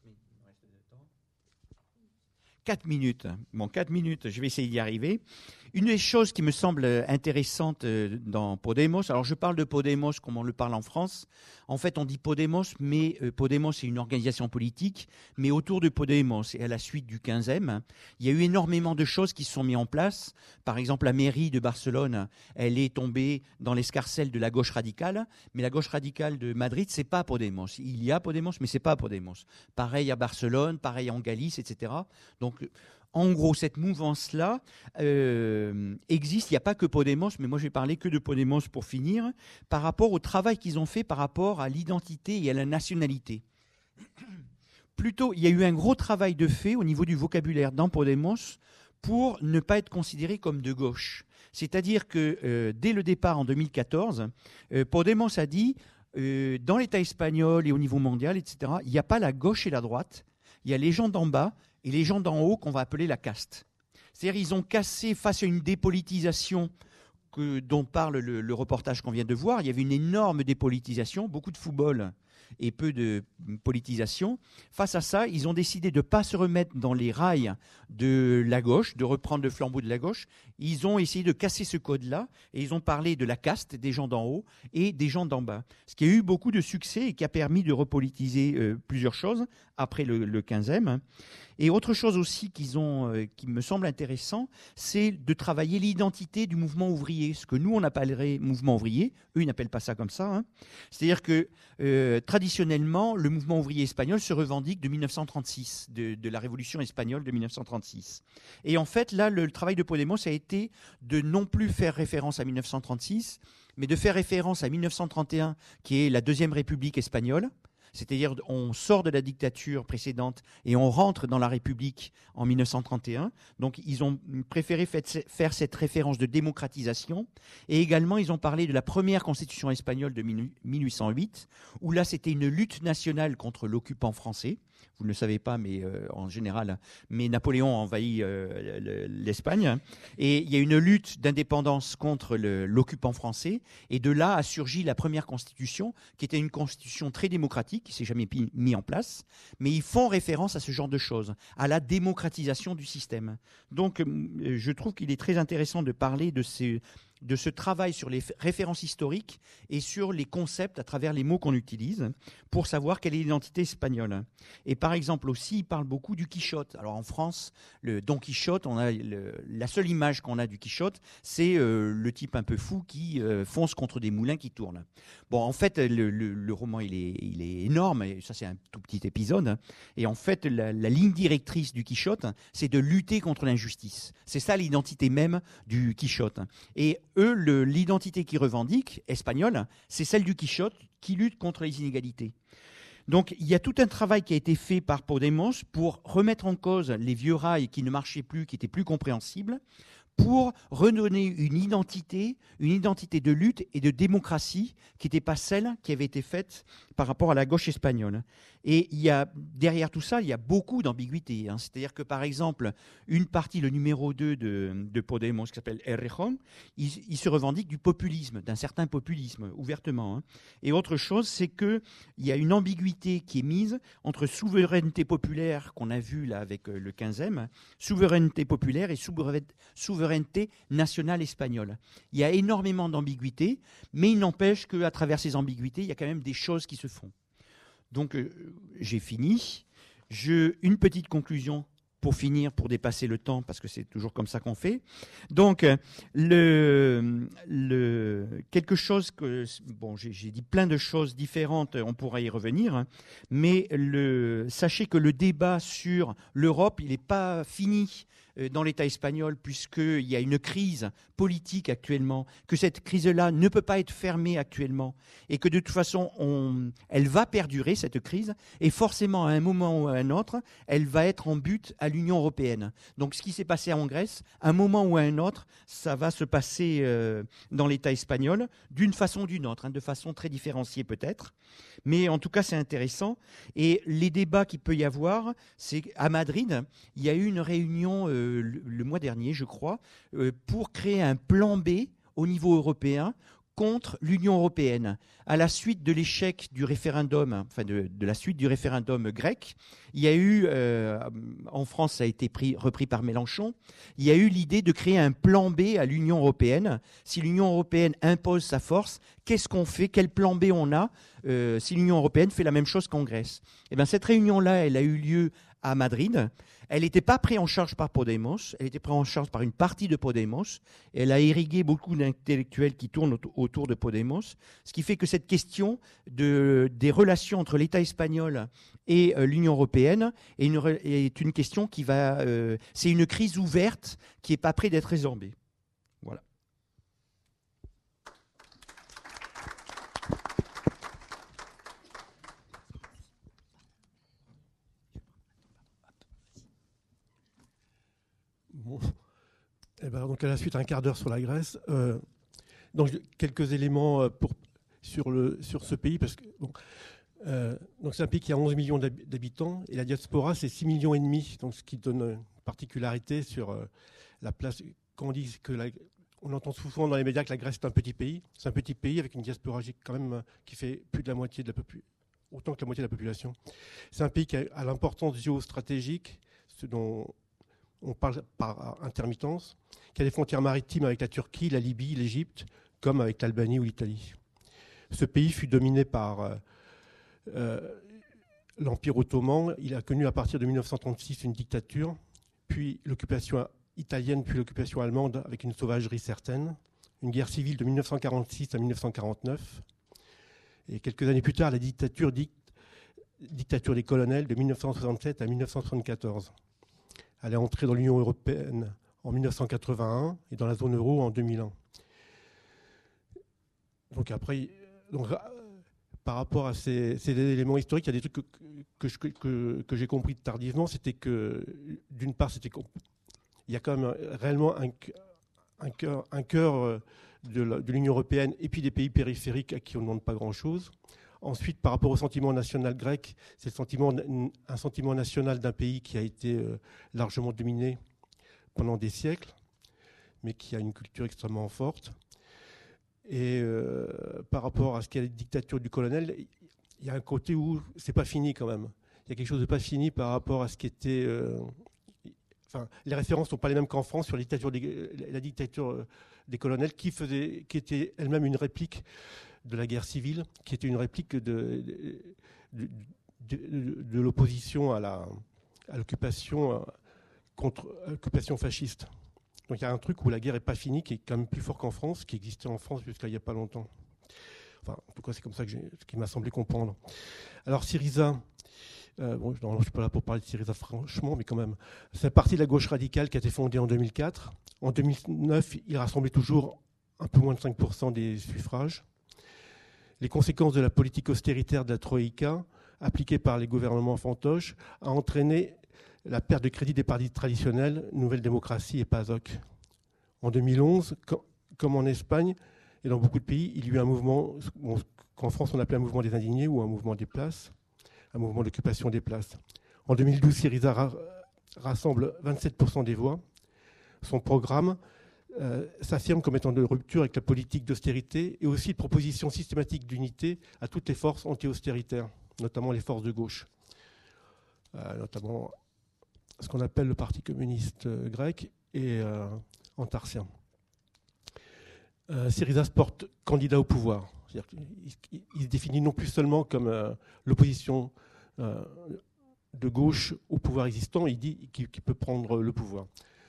4 minutes. Bon, 4 minutes, je vais essayer d'y arriver. Une des choses qui me semble intéressante dans Podemos, alors je parle de Podemos comme on le parle en France. En fait, on dit Podemos, mais Podemos est une organisation politique. Mais autour de Podemos et à la suite du 15e, il y a eu énormément de choses qui se sont mises en place. Par exemple, la mairie de Barcelone, elle est tombée dans l'escarcelle de la gauche radicale. Mais la gauche radicale de Madrid, c'est pas Podemos. Il y a Podemos, mais c'est pas Podemos. Pareil à Barcelone, pareil en Galice, etc. Donc, en gros, cette mouvance-là existe. Il n'y a pas que Podemos, mais moi je vais parler que de Podemos pour finir, par rapport au travail qu'ils ont fait par rapport à l'identité et à la nationalité. plutôt, il y a eu un gros travail de fait au niveau du vocabulaire dans Podemos pour ne pas être considéré comme de gauche. C'est-à-dire que dès le départ en 2014, Podemos a dit, dans l'État espagnol et au niveau mondial, etc., il n'y a pas la gauche et la droite, il y a les gens d'en bas et les gens d'en haut qu'on va appeler la caste. C'est-à-dire qu'ils ont cassé face à une dépolitisation dont parle le reportage qu'on vient de voir. Il y avait une énorme dépolitisation, beaucoup de football et peu de politisation. Face à ça, ils ont décidé de ne pas se remettre dans les rails de la gauche, de reprendre le flambeau de la gauche. Ils ont essayé de casser ce code-là et ils ont parlé de la caste, des gens d'en haut et des gens d'en bas. Ce qui a eu beaucoup de succès et qui a permis de repolitiser plusieurs choses après le 15e. Et autre chose aussi qui me semble intéressant, c'est de travailler l'identité du mouvement ouvrier. Ce que nous, on appellerait mouvement ouvrier, eux, ils n'appellent pas ça comme ça. Hein. C'est-à-dire que traditionnellement, le mouvement ouvrier espagnol se revendique de 1936, de la révolution espagnole de 1936. Et en fait, là, le travail de Podemos a été de non plus faire référence à 1936, mais de faire référence à 1931, qui est la Deuxième République espagnole. C'est-à-dire on sort de la dictature précédente et on rentre dans la République en 1931. Donc ils ont préféré faire cette référence de démocratisation. Et également, ils ont parlé de la première constitution espagnole de 1808, où là, c'était une lutte nationale contre l'occupant français. Vous ne le savez pas, mais en général, mais Napoléon a envahi l'Espagne. Et il y a une lutte d'indépendance contre l'occupant français. Et de là a surgi la première constitution, qui était une constitution très démocratique, qui ne s'est jamais mise en place. Mais ils font référence à ce genre de choses, à la démocratisation du système. Donc, je trouve qu'il est très intéressant de parler de ce travail sur les références historiques et sur les concepts à travers les mots qu'on utilise pour savoir quelle est l'identité espagnole. Et par exemple aussi, il parle beaucoup du Quichotte. Alors en France, le Don Quichotte, la seule image qu'on a du Quichotte, c'est le type un peu fou qui fonce contre des moulins qui tournent. Bon, en fait, le roman, il est énorme, et ça c'est un tout petit épisode. Et en fait, la ligne directrice du Quichotte, c'est de lutter contre l'injustice. C'est ça l'identité même du Quichotte. Et eux, l'identité qu'ils revendiquent, espagnole, c'est celle du Quichotte qui lutte contre les inégalités. Donc il y a tout un travail qui a été fait par Podemos pour remettre en cause les vieux rails qui ne marchaient plus, qui étaient plus compréhensibles, pour redonner une identité de lutte et de démocratie qui n'était pas celle qui avait été faite par rapport à la gauche espagnole. Et derrière tout ça, il y a beaucoup d'ambiguïté. Hein. C'est-à-dire que, par exemple, une partie, le numéro 2 de Podemos, qui s'appelle Errejón, il se revendique du populisme, d'un certain populisme, ouvertement. Hein. Et autre chose, c'est qu'il y a une ambiguïté qui est mise entre souveraineté populaire, qu'on a vu là avec le 15e, souveraineté populaire et souveraineté nationale espagnole. Il y a énormément d'ambiguïté, mais il n'empêche qu'à travers ces ambiguïtés, il y a quand même des choses qui se font. Donc, j'ai fini. Une petite conclusion pour finir, pour dépasser le temps, parce que c'est toujours comme ça qu'on fait. Donc, quelque chose que... Bon, j'ai dit plein de choses différentes, on pourra y revenir, hein, mais sachez que le débat sur l'Europe, il n'est pas fini dans l'État espagnol, puisqu'il y a une crise politique actuellement, que cette crise-là ne peut pas être fermée actuellement, et que de toute façon, elle va perdurer, cette crise, et forcément, à un moment ou à un autre, elle va être en but à l'Union européenne. Donc, ce qui s'est passé en Grèce, à un moment ou à un autre, ça va se passer dans l'État espagnol, d'une façon ou d'une autre, hein, de façon très différenciée peut-être, mais en tout cas, c'est intéressant. Et les débats qu'il peut y avoir, c'est à Madrid, il y a eu une réunion le mois dernier, je crois, pour créer un plan B au niveau européen contre l'Union européenne. À la suite de l'échec du référendum, enfin de la suite du référendum grec, il y a eu, en France, ça a été repris par Mélenchon, il y a eu l'idée de créer un plan B à l'Union européenne. Si l'Union européenne impose sa force, qu'est-ce qu'on fait? Quel plan B on a si l'Union européenne fait la même chose qu'en Grèce? Eh bien, cette réunion-là, elle a eu lieu à Madrid. Elle n'était pas prise en charge par Podemos, elle était prise en charge par une partie de Podemos. Elle a irrigué beaucoup d'intellectuels qui tournent autour de Podemos, ce qui fait que cette question des relations entre l'État espagnol et l'Union européenne est une question qui va... c'est une crise ouverte qui n'est pas près d'être résorbée. Voilà. Donc à la suite, un quart d'heure sur la Grèce. Donc quelques éléments sur ce pays, parce que donc c'est un pays qui a 11 millions d'habitants et la diaspora c'est 6,5 millions, donc ce qui donne une particularité sur la place. Quand on dit on entend souvent dans les médias que la Grèce est un petit pays. C'est un petit pays avec une diaspora quand même qui fait plus de la moitié de la population, autant que la moitié de la population. C'est un pays qui a l'importance géostratégique, ce dont on parle par intermittence, qui a des frontières maritimes avec la Turquie, la Libye, l'Égypte, comme avec l'Albanie ou l'Italie. Ce pays fut dominé par l'Empire ottoman. Il a connu à partir de 1936 une dictature, puis l'occupation italienne, puis l'occupation allemande avec une sauvagerie certaine, une guerre civile de 1946 à 1949. Et quelques années plus tard, la dictature des colonels de 1967 à 1974. Elle est entrée dans l'Union européenne en 1981 et dans la zone euro en 2001. Donc après, par rapport à ces éléments historiques, il y a des trucs que j'ai compris tardivement. C'était que, d'une part, il y a quand même réellement un cœur de l'Union européenne et puis des pays périphériques à qui on ne demande pas grand-chose. Ensuite, par rapport au sentiment national grec, c'est un sentiment national d'un pays qui a été largement dominé pendant des siècles, mais qui a une culture extrêmement forte. Et par rapport à ce qu'est la dictature du colonel, il y a un côté où c'est pas fini quand même. Il y a quelque chose de pas fini par rapport à ce qui était... les références ne sont pas les mêmes qu'en France sur la dictature des colonels qui était elle-même une réplique de la guerre civile, qui était une réplique de l'opposition à l'occupation contre l'occupation fasciste. Donc il y a un truc où la guerre n'est pas finie, qui est quand même plus fort qu'en France, qui existait en France jusqu'à il n'y a pas longtemps. Enfin, en tout cas, c'est comme ça ce qui m'a semblé comprendre. Alors Syriza, je ne suis pas là pour parler de Syriza franchement, mais quand même, c'est parti de la gauche radicale qui a été fondée en 2004. En 2009, il rassemblait toujours un peu moins de 5% des suffrages. Les conséquences de la politique austéritaire de la Troïka, appliquée par les gouvernements fantoches, a entraîné la perte de crédit des partis traditionnels, Nouvelle Démocratie et PASOK. En 2011, comme en Espagne et dans beaucoup de pays, il y a eu un mouvement qu'en France on appelait un mouvement des indignés ou un mouvement des places, un mouvement d'occupation des places. En 2012, Syriza rassemble 27% des voix. Son programme s'affirme comme étant de rupture avec la politique d'austérité et aussi de proposition systématique d'unité à toutes les forces anti-austéritaires, notamment les forces de gauche, notamment ce qu'on appelle le Parti communiste grec et antarsien. Syriza se porte candidat au pouvoir. Il se définit non plus seulement comme l'opposition de gauche au pouvoir existant, il dit qu'il peut prendre le pouvoir.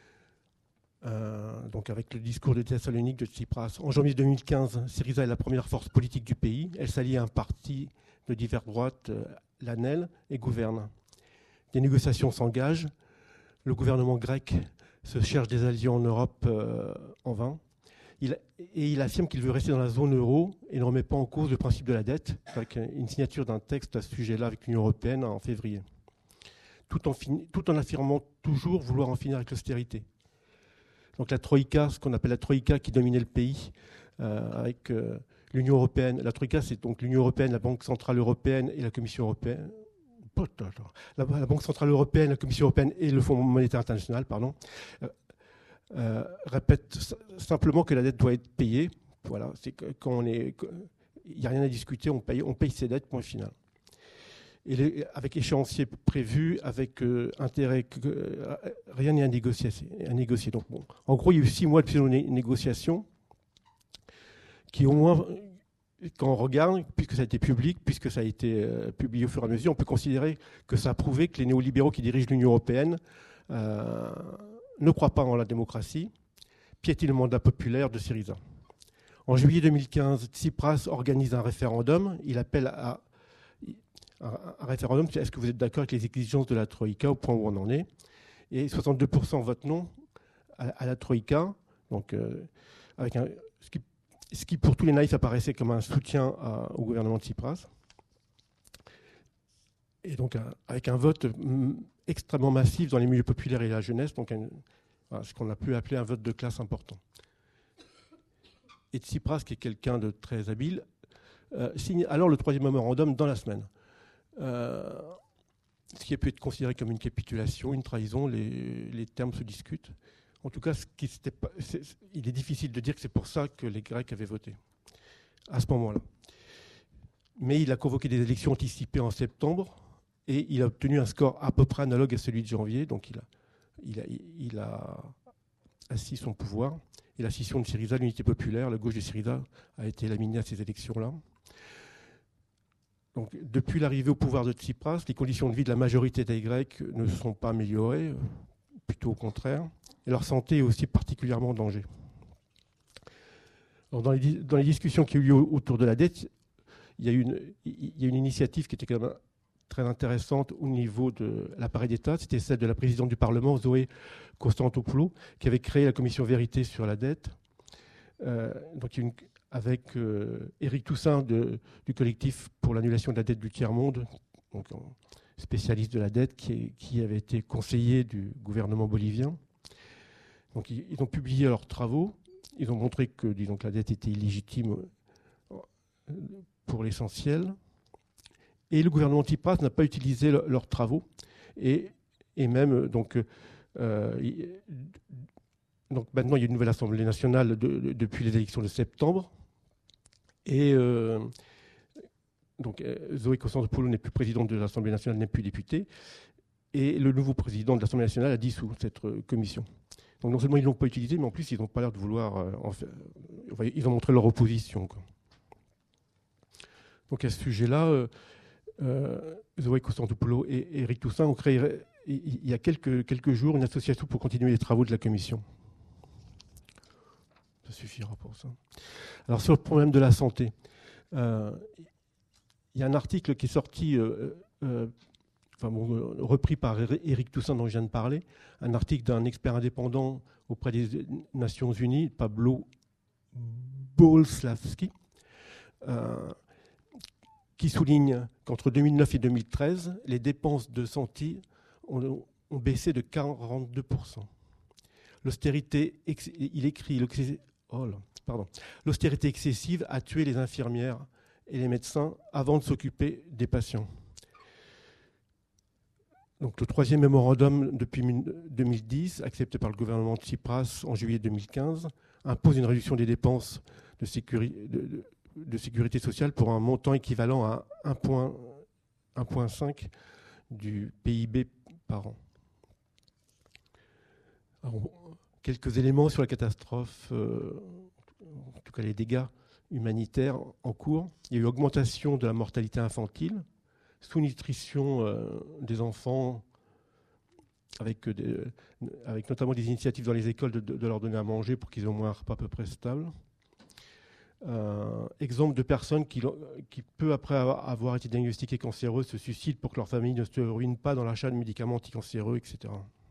Donc avec le discours de Thessalonique de Tsipras. En janvier 2015, Syriza est la première force politique du pays. Elle s'allie à un parti de diverses droites, l'ANEL, et gouverne. Des négociations s'engagent. Le gouvernement grec se cherche des alliés en Europe en vain. Il affirme qu'il veut rester dans la zone euro et ne remet pas en cause le principe de la dette, avec une signature d'un texte à ce sujet-là avec l'Union européenne en février, tout en affirmant toujours vouloir en finir avec l'austérité. Donc la Troïka, ce qu'on appelle la Troïka qui dominait le pays, avec l'Union européenne. La Troïka, c'est donc l'Union européenne, la Banque centrale européenne et la Commission européenne. La Banque centrale européenne, la Commission européenne et le Fonds monétaire international, répètent simplement que la dette doit être payée. Voilà, c'est quand il n'y a rien à discuter, on paye ses dettes, point final. Et avec échéancier prévu, avec intérêt, rien n'est à négocier. Donc, bon, en gros, il y a eu 6 mois de négociations qui, au moins, quand on regarde, puisque ça a été public, puisque ça a été publié au fur et à mesure, on peut considérer que ça a prouvé que les néolibéraux qui dirigent l'Union européenne ne croient pas en la démocratie, piétinent le mandat populaire de Syriza. En juillet 2015, Tsipras organise un référendum. Il appelle à un référendum, est-ce que vous êtes d'accord avec les exigences de la Troïka au point où on en est? Et 62% votent non à la Troïka, donc, avec ce qui pour tous les naïfs apparaissait comme un soutien au gouvernement de Tsipras. Et donc avec un vote extrêmement massif dans les milieux populaires et la jeunesse, donc Voilà, ce qu'on a pu appeler un vote de classe important. Et Tsipras, qui est quelqu'un de très habile, signe alors le 3e mémorandum dans la semaine. Ce qui a pu être considéré comme une capitulation, une trahison, les termes se discutent. En tout cas, il est difficile de dire que c'est pour ça que les Grecs avaient voté, à ce moment-là. Mais il a convoqué des élections anticipées en septembre, et il a obtenu un score à peu près analogue à celui de janvier, donc il a assis son pouvoir. Et la scission de Syriza, l'unité populaire, la gauche de Syriza, a été éliminée à ces élections-là. Donc, depuis l'arrivée au pouvoir de Tsipras, les conditions de vie de la majorité des Grecs ne se sont pas améliorées, plutôt au contraire, et leur santé est aussi particulièrement en danger. Alors, dans les discussions qui ont eu lieu autour de la dette, il y a une initiative qui était quand même très intéressante au niveau de l'appareil d'État, c'était celle de la présidente du Parlement, Zoé Konstantopoulou, qui avait créé la commission vérité sur la dette. Donc, avec Éric Toussaint du collectif pour l'annulation de la dette du tiers-monde, donc spécialiste de la dette, qui avait été conseiller du gouvernement bolivien. Donc, ils ont publié leurs travaux. Ils ont montré que, disons, que la dette était illégitime pour l'essentiel. Et le gouvernement Tsipras n'a pas utilisé leurs travaux. Et même, donc maintenant, il y a une nouvelle Assemblée nationale depuis les élections de septembre. Et donc, Zoé Konstantopoulou n'est plus présidente de l'Assemblée nationale, n'est plus députée. Et le nouveau président de l'Assemblée nationale a dissous cette commission. Donc, non seulement ils ne l'ont pas utilisé, mais en plus, ils n'ont pas l'air de vouloir en faire. Enfin, ils ont montré leur opposition, quoi. Donc, à ce sujet-là, Zoé Konstantopoulou et Éric Toussaint ont créé, il y a quelques jours, une association pour continuer les travaux de la commission. Ça suffira pour ça. Alors, sur le problème de la santé, il y a un article qui est sorti, repris par Éric Toussaint, dont je viens de parler, un article d'un expert indépendant auprès des Nations Unies, Pablo Boleslavski, qui souligne qu'entre 2009 et 2013, les dépenses de santé ont baissé de 42%. L'austérité, il écrit, l'austérité excessive a tué les infirmières et les médecins avant de s'occuper des patients. Donc, le 3e mémorandum depuis 2010, accepté par le gouvernement de Tsipras en juillet 2015, impose une réduction des dépenses de sécurité sociale pour un montant équivalent à 1,5 du PIB par an. Alors, quelques éléments sur la catastrophe, en tout cas les dégâts humanitaires en cours. Il y a eu augmentation de la mortalité infantile, sous-nutrition des enfants, avec notamment des initiatives dans les écoles de leur donner à manger pour qu'ils aient au moins un repas à peu près stable. Exemple de personnes qui, peu après avoir été diagnostiquées cancéreuses, se suicident pour que leur famille ne se ruine pas dans l'achat de médicaments anticancéreux, etc.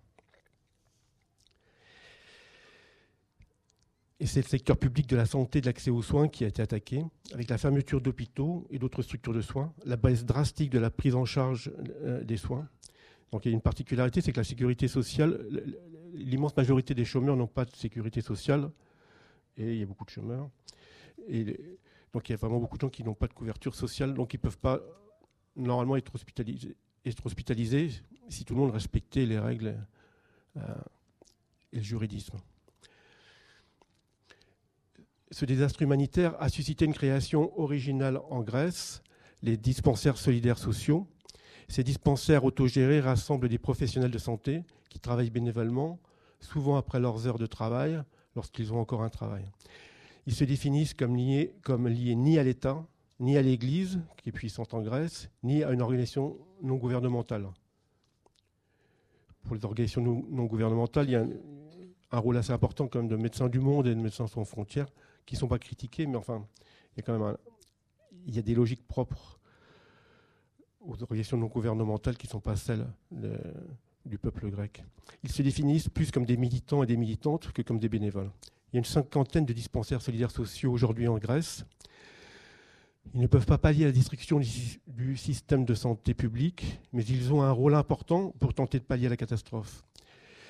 Et c'est le secteur public de la santé et de l'accès aux soins qui a été attaqué, avec la fermeture d'hôpitaux et d'autres structures de soins, la baisse drastique de la prise en charge des soins. Donc il y a une particularité, c'est que la sécurité sociale, l'immense majorité des chômeurs n'ont pas de sécurité sociale, et il y a beaucoup de chômeurs. Et donc il y a vraiment beaucoup de gens qui n'ont pas de couverture sociale, donc ils ne peuvent pas normalement être hospitalisés si tout le monde respectait les règles et le juridisme. Ce désastre humanitaire a suscité une création originale en Grèce, les dispensaires solidaires sociaux. Ces dispensaires autogérés rassemblent des professionnels de santé qui travaillent bénévolement, souvent après leurs heures de travail, lorsqu'ils ont encore un travail. Ils se définissent comme liés ni à l'État, ni à l'Église, qui est puissante en Grèce, ni à une organisation non gouvernementale. Pour les organisations non gouvernementales, il y a un rôle assez important quand même de Médecins du Monde et de Médecins sans frontières, qui ne sont pas critiqués, mais enfin, il y a quand même il y a des logiques propres aux organisations non gouvernementales qui ne sont pas celles du peuple grec. Ils se définissent plus comme des militants et des militantes que comme des bénévoles. Il y a une 50aine de dispensaires solidaires sociaux aujourd'hui en Grèce. Ils ne peuvent pas pallier la destruction du système de santé publique, mais ils ont un rôle important pour tenter de pallier la catastrophe.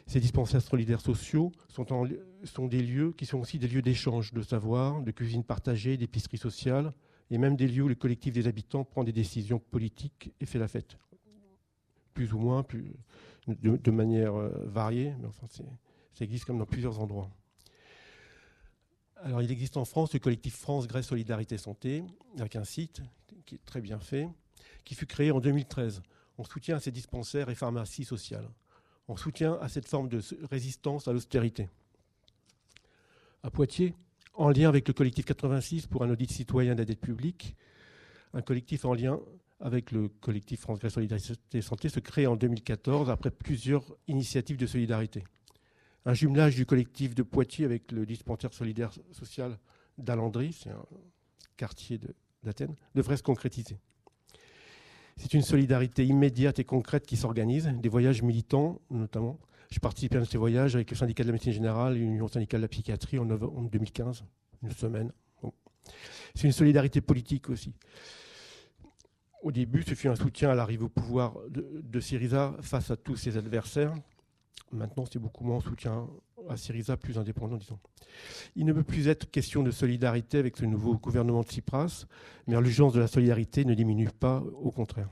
Ces dispensaires solidaires sociaux sont des lieux qui sont aussi des lieux d'échange de savoir, de cuisine partagée, d'épicerie sociale, et même des lieux où le collectif des habitants prend des décisions politiques et fait la fête. Plus ou moins, de manière variée, mais enfin, ça existe comme dans plusieurs endroits. Alors, il existe en France le collectif France-Grèce Solidarité Santé, avec un site qui est très bien fait, qui fut créé en 2013, en soutien à ces dispensaires et pharmacies sociales, en soutien à cette forme de résistance à l'austérité. À Poitiers, en lien avec le collectif 86 pour un audit citoyen de la dette publique, un collectif en lien avec le collectif France-Grèce Solidarité Santé se crée en 2014 après plusieurs initiatives de solidarité. Un jumelage du collectif de Poitiers avec le dispensaire solidaire social d'Alandry, c'est un quartier d'Athènes, devrait se concrétiser. C'est une solidarité immédiate et concrète qui s'organise, des voyages militants notamment. J'ai participé à ces voyages avec le syndicat de la médecine générale et l'Union syndicale de la psychiatrie en 2015, une semaine. Bon. C'est une solidarité politique aussi. Au début, ce fut un soutien à l'arrivée au pouvoir de Syriza face à tous ses adversaires. Maintenant, c'est beaucoup moins un soutien à Syriza plus indépendant, disons. Il ne peut plus être question de solidarité avec ce nouveau gouvernement de Tsipras, mais l'urgence de la solidarité ne diminue pas, au contraire.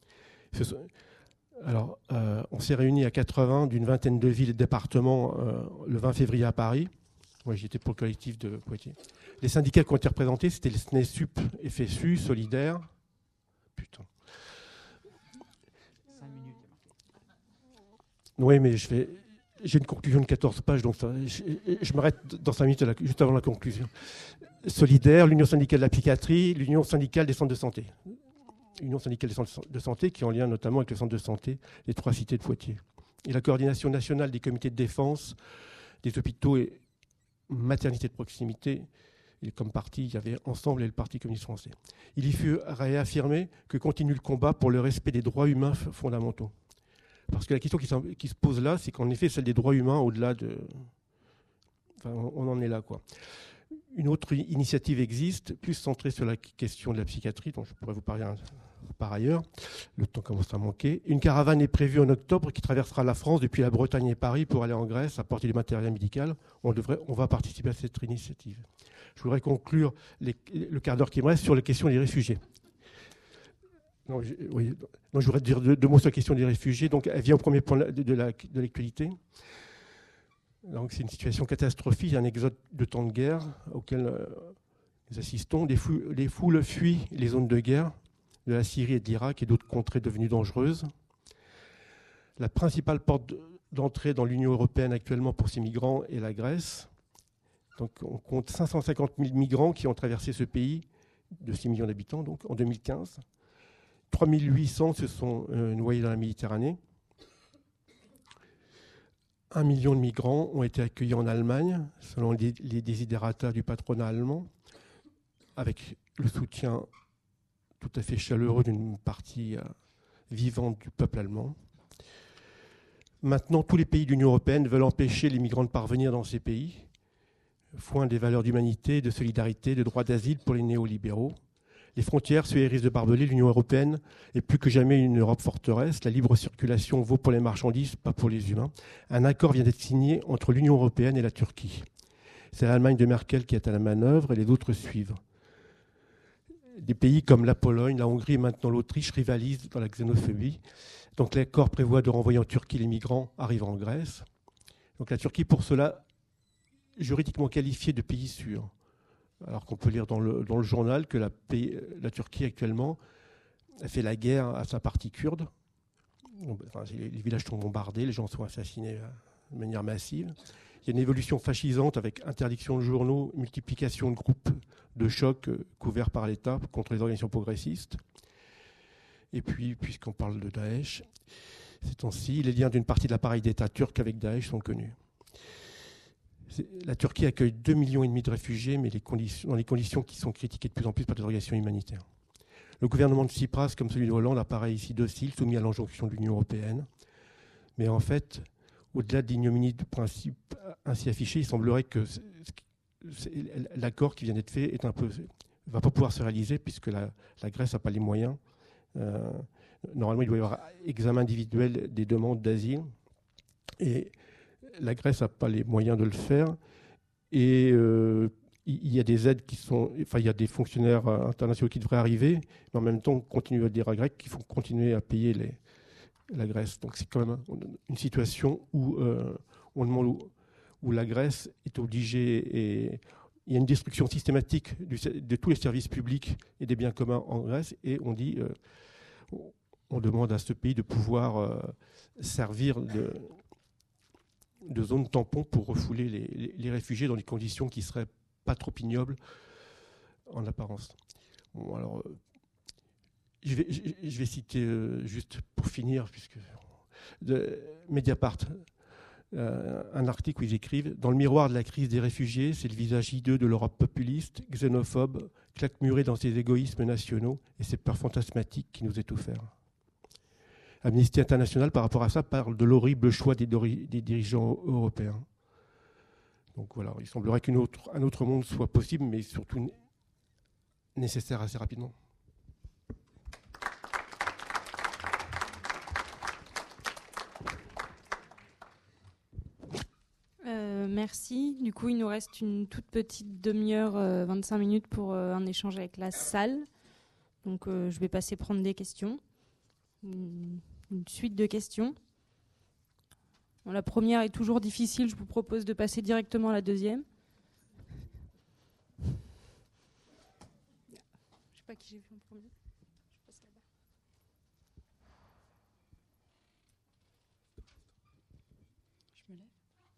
Alors, on s'est réunis à 80 d'une vingtaine de villes et départements le 20 février à Paris. Moi, j'étais pour le collectif de Poitiers. Les syndicats qui ont été représentés, c'était le SNESUP, FSU, Solidaire. Putain. 5 minutes. Oui, mais j'ai une conclusion de 14 pages, donc je m'arrête dans 5 minutes juste avant la conclusion. Solidaire, l'Union syndicale de la psychiatrie, l'Union syndicale des centres de santé. L'Union syndicale des centres de santé qui est en lien notamment avec le centre de santé des 3 cités de Poitiers. Et la coordination nationale des comités de défense, des hôpitaux et maternités de proximité. Et comme parti, il y avait Ensemble et le Parti communiste français. Il y fut réaffirmé que continue le combat pour le respect des droits humains fondamentaux. Parce que la question qui se pose là, c'est qu'en effet, celle des droits humains, au-delà de... Enfin, on en est là, quoi. Une autre initiative existe, plus centrée sur la question de la psychiatrie, dont je pourrais vous parler par ailleurs. Le temps commence à manquer. Une caravane est prévue en octobre qui traversera la France depuis la Bretagne et Paris pour aller en Grèce, apporter du matériel médical. On va participer à cette initiative. Je voudrais conclure le quart d'heure qui me reste sur la question des réfugiés. Je voudrais dire deux mots sur la question des réfugiés. Donc, elle vient au premier point de l'actualité. Donc, c'est une situation catastrophique, un exode de temps de guerre auquel nous assistons. Les foules fuient les zones de guerre de la Syrie et de l'Irak et d'autres contrées devenues dangereuses. La principale porte d'entrée dans l'Union européenne actuellement pour ces migrants est la Grèce. Donc, on compte 550 000 migrants qui ont traversé ce pays de 6 millions d'habitants donc, en 2015. 3 800 se sont noyés dans la Méditerranée. 1 million de migrants ont été accueillis en Allemagne, selon les desiderata du patronat allemand, avec le soutien tout à fait chaleureux d'une partie vivante du peuple allemand. Maintenant, tous les pays de l'Union européenne veulent empêcher les migrants de parvenir dans ces pays, foin des valeurs d'humanité, de solidarité, de droit d'asile pour les néolibéraux. Les frontières se hérissent de barbelés. L'Union européenne est plus que jamais une Europe forteresse. La libre circulation vaut pour les marchandises, pas pour les humains. Un accord vient d'être signé entre l'Union européenne et la Turquie. C'est l'Allemagne de Merkel qui est à la manœuvre et les autres suivent. Des pays comme la Pologne, la Hongrie et maintenant l'Autriche rivalisent dans la xénophobie. Donc l'accord prévoit de renvoyer en Turquie les migrants arrivant en Grèce. Donc la Turquie, pour cela, juridiquement qualifiée de pays sûr. Alors qu'on peut lire dans le journal que la Turquie actuellement a fait la guerre à sa partie kurde. Enfin, les villages sont bombardés, les gens sont assassinés de manière massive. Il y a une évolution fascisante avec interdiction de journaux, multiplication de groupes de choc couverts par l'État contre les organisations progressistes. Et puis, puisqu'on parle de Daesh, ces temps-ci, les liens d'une partie de l'appareil d'État turc avec Daesh sont connus. La Turquie accueille 2,5 millions de réfugiés, mais dans les conditions qui sont critiquées de plus en plus par des organisations humanitaires. Le gouvernement de Tsipras, comme celui de Hollande, apparaît ici docile, soumis à l'injonction de l'Union européenne. Mais en fait, au-delà de l'ignominie du principe ainsi affiché, il semblerait que l'accord qui vient d'être fait ne va pas pouvoir se réaliser puisque la Grèce n'a pas les moyens. Normalement, il doit y avoir examen individuel des demandes d'asile. Et la Grèce n'a pas les moyens de le faire. Et il y a des aides il y a des fonctionnaires internationaux qui devraient arriver, mais en même temps, on continue à dire à Grecs qu'il faut continuer à payer la Grèce. Donc c'est quand même une situation où on demande où la Grèce est obligée, et il y a une destruction systématique de tous les services publics et des biens communs en Grèce, et on dit, on demande à ce pays de pouvoir servir de zone tampon pour refouler les réfugiés dans des conditions qui seraient pas trop ignobles en apparence. Bon, alors, je vais citer juste pour finir, puisque de Mediapart, un article où ils écrivent « Dans le miroir de la crise des réfugiés, c'est le visage hideux de l'Europe populiste, xénophobe, claquemuré dans ses égoïsmes nationaux et ses peurs fantasmatiques qui nous étouffèrent. » Amnesty International, par rapport à ça, parle de l'horrible choix des dirigeants européens. Donc voilà, il semblerait qu'un autre monde soit possible, mais surtout nécessaire assez rapidement. Merci. Du coup, il nous reste une toute petite demi-heure, 25 minutes pour un échange avec la salle. Donc, je vais passer prendre des questions. Une suite de questions. Bon, la première est toujours difficile. Je vous propose de passer directement à la deuxième. Je ne sais pas qui j'ai vu en premier. Je passe là-bas. Je me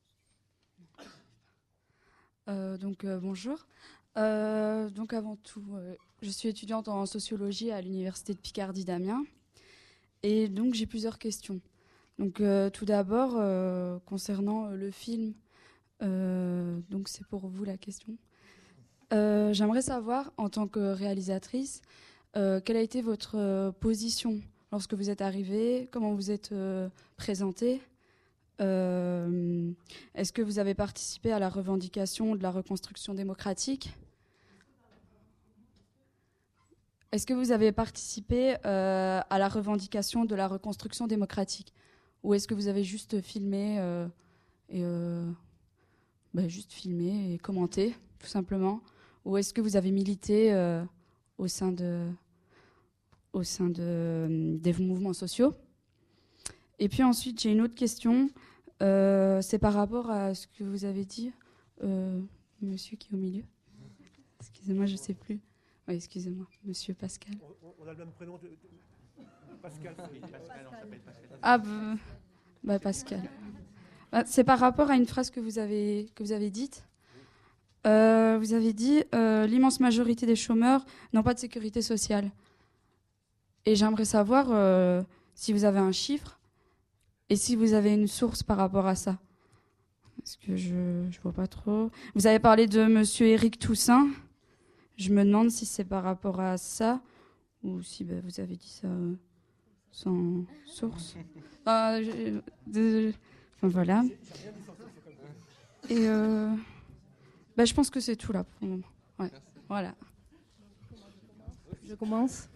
lève. Bonjour. Donc avant tout, je suis étudiante en sociologie à l'université de Picardie d'Amiens. Et donc j'ai plusieurs questions. Donc tout d'abord, concernant le film, donc c'est pour vous la question. J'aimerais savoir, en tant que réalisatrice, quelle a été votre position lorsque vous êtes arrivée, comment vous êtes présentée. Est-ce que vous avez participé à la revendication de la reconstruction démocratique ? Est-ce que vous avez participé à la revendication de la reconstruction démocratique ? Ou est-ce que vous avez juste filmé juste filmé et commenté, tout simplement ? Ou est-ce que vous avez milité au sein des mouvements sociaux ? Et puis ensuite, j'ai une autre question. C'est par rapport à ce que vous avez dit, monsieur qui est au milieu. Excusez-moi, je ne sais plus. Oui, excusez-moi, monsieur Pascal. On a le même prénom de Pascal. Pascal. C'est par rapport à une phrase que vous avez dite. Vous avez dit l'immense majorité des chômeurs n'ont pas de sécurité sociale. Et j'aimerais savoir si vous avez un chiffre et si vous avez une source par rapport à ça. Parce que je vois pas trop. Vous avez parlé de monsieur Éric Toussaint. Je me demande si c'est par rapport à ça ou si vous avez dit ça sans source. Voilà. Et je pense que c'est tout là pour le moment. Ouais. Voilà. Je commence.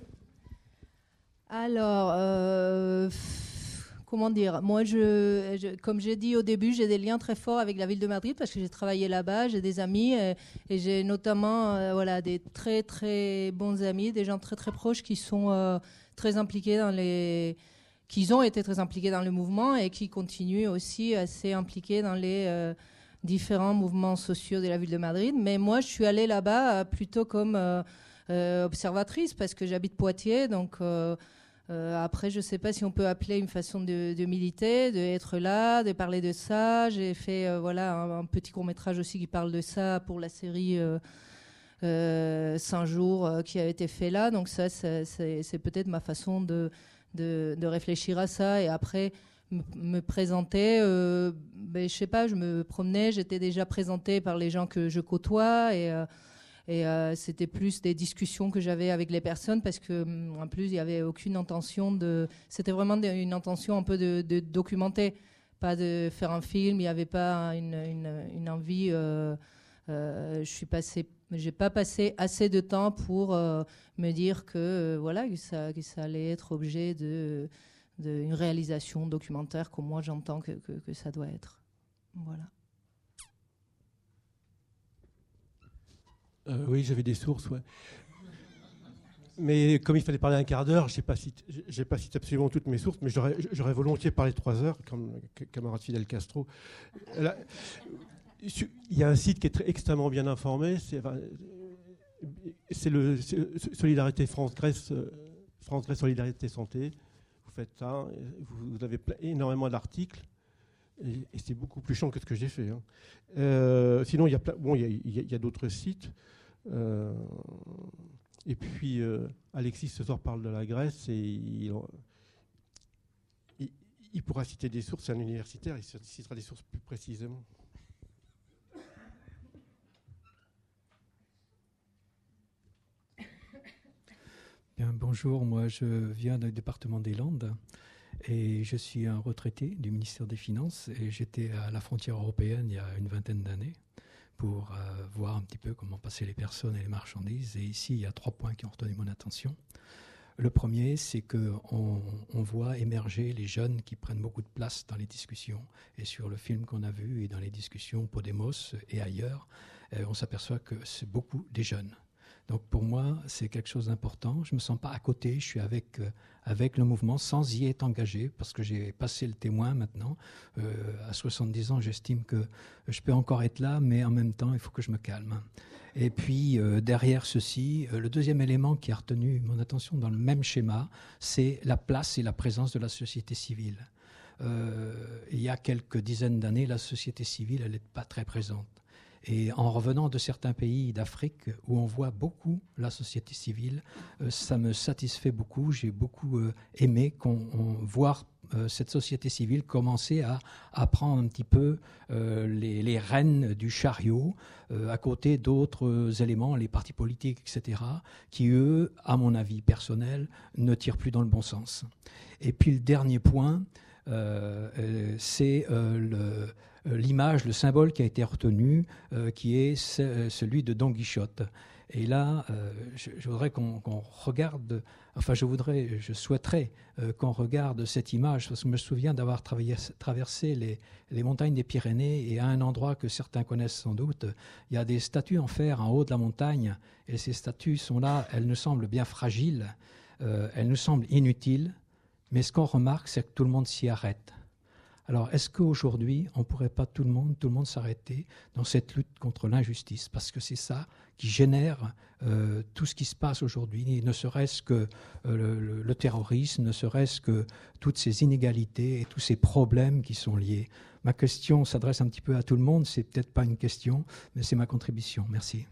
Alors, comment dire ? Moi, comme j'ai dit au début, j'ai des liens très forts avec la ville de Madrid parce que j'ai travaillé là-bas, j'ai des amis et j'ai notamment des très très bons amis, des gens très très proches qui sont très impliqués qui ont été très impliqués dans le mouvement et qui continuent aussi assez impliqués dans les différents mouvements sociaux de la ville de Madrid. Mais moi, je suis allée là-bas plutôt comme observatrice parce que j'habite Poitiers, donc après, je ne sais pas si on peut appeler une façon de militer, d'être là, de parler de ça. J'ai fait un petit court-métrage aussi qui parle de ça pour la série 5 jours qui a été fait là. Donc ça, c'est peut-être ma façon de réfléchir à ça. Et après, me présenter, je sais pas, je me promenais, j'étais déjà présentée par les gens que je côtoie et c'était plus des discussions que j'avais avec les personnes parce que en plus il n'y avait aucune intention c'était vraiment une intention un peu de documenter, pas de faire un film. Il n'y avait pas une envie. J'ai pas passé assez de temps pour me dire que ça allait être objet d'une réalisation documentaire comme moi j'entends que ça doit être. Voilà. Oui, j'avais des sources, ouais. Mais comme il fallait parler un quart d'heure, je n'ai pas cité absolument toutes mes sources, mais j'aurais volontiers parlé 3 heures, comme camarade Fidel Castro. Là, il y a un site qui est extrêmement bien informé, c'est le Solidarité France-Grèce Solidarité Santé. Vous faites ça, vous avez énormément d'articles, et c'est beaucoup plus chiant que ce que j'ai fait. Hein. Sinon, il y a d'autres sites. Et puis, Alexis ce soir parle de la Grèce et il pourra citer des sources. C'est un universitaire, il citera des sources plus précisément. Bien, bonjour, moi je viens du département des Landes et je suis un retraité du ministère des Finances et j'étais à la frontière européenne il y a une vingtaine d'années pour voir un petit peu comment passaient les personnes et les marchandises. Et ici, il y a 3 points qui ont retenu mon attention. Le premier, c'est qu'on voit émerger les jeunes qui prennent beaucoup de place dans les discussions. Et sur le film qu'on a vu et dans les discussions Podemos et ailleurs, on s'aperçoit que c'est beaucoup des jeunes. Donc pour moi, c'est quelque chose d'important. Je ne me sens pas à côté, je suis avec le mouvement sans y être engagé, parce que j'ai passé le témoin maintenant. À 70 ans, j'estime que je peux encore être là, mais en même temps, il faut que je me calme. Et puis, derrière ceci, le deuxième élément qui a retenu mon attention dans le même schéma, c'est la place et la présence de la société civile. Il y a quelques dizaines d'années, la société civile, elle n'est pas très présente. Et en revenant de certains pays d'Afrique où on voit beaucoup la société civile, ça me satisfait beaucoup. J'ai beaucoup aimé voir cette société civile commencer à prendre un petit peu les rênes du chariot à côté d'autres éléments, les partis politiques, etc., qui, eux, à mon avis personnel, ne tirent plus dans le bon sens. Et puis le dernier point, c'est l'image, le symbole qui a été retenu, qui est celui de Don Quichotte. Et là, je voudrais qu'on regarde, enfin je souhaiterais qu'on regarde cette image, parce que je me souviens d'avoir traversé les montagnes des Pyrénées, et à un endroit que certains connaissent sans doute, il y a des statues en fer en haut de la montagne, et ces statues sont là, elles nous semblent bien fragiles, elles nous semblent inutiles, mais ce qu'on remarque, c'est que tout le monde s'y arrête. Alors, est-ce qu'aujourd'hui, on ne pourrait pas tout le monde s'arrêter dans cette lutte contre l'injustice? Parce que c'est ça qui génère tout ce qui se passe aujourd'hui, ne serait-ce que le terrorisme, ne serait-ce que toutes ces inégalités et tous ces problèmes qui sont liés. Ma question s'adresse un petit peu à tout le monde, c'est peut-être pas une question, mais c'est ma contribution. Merci.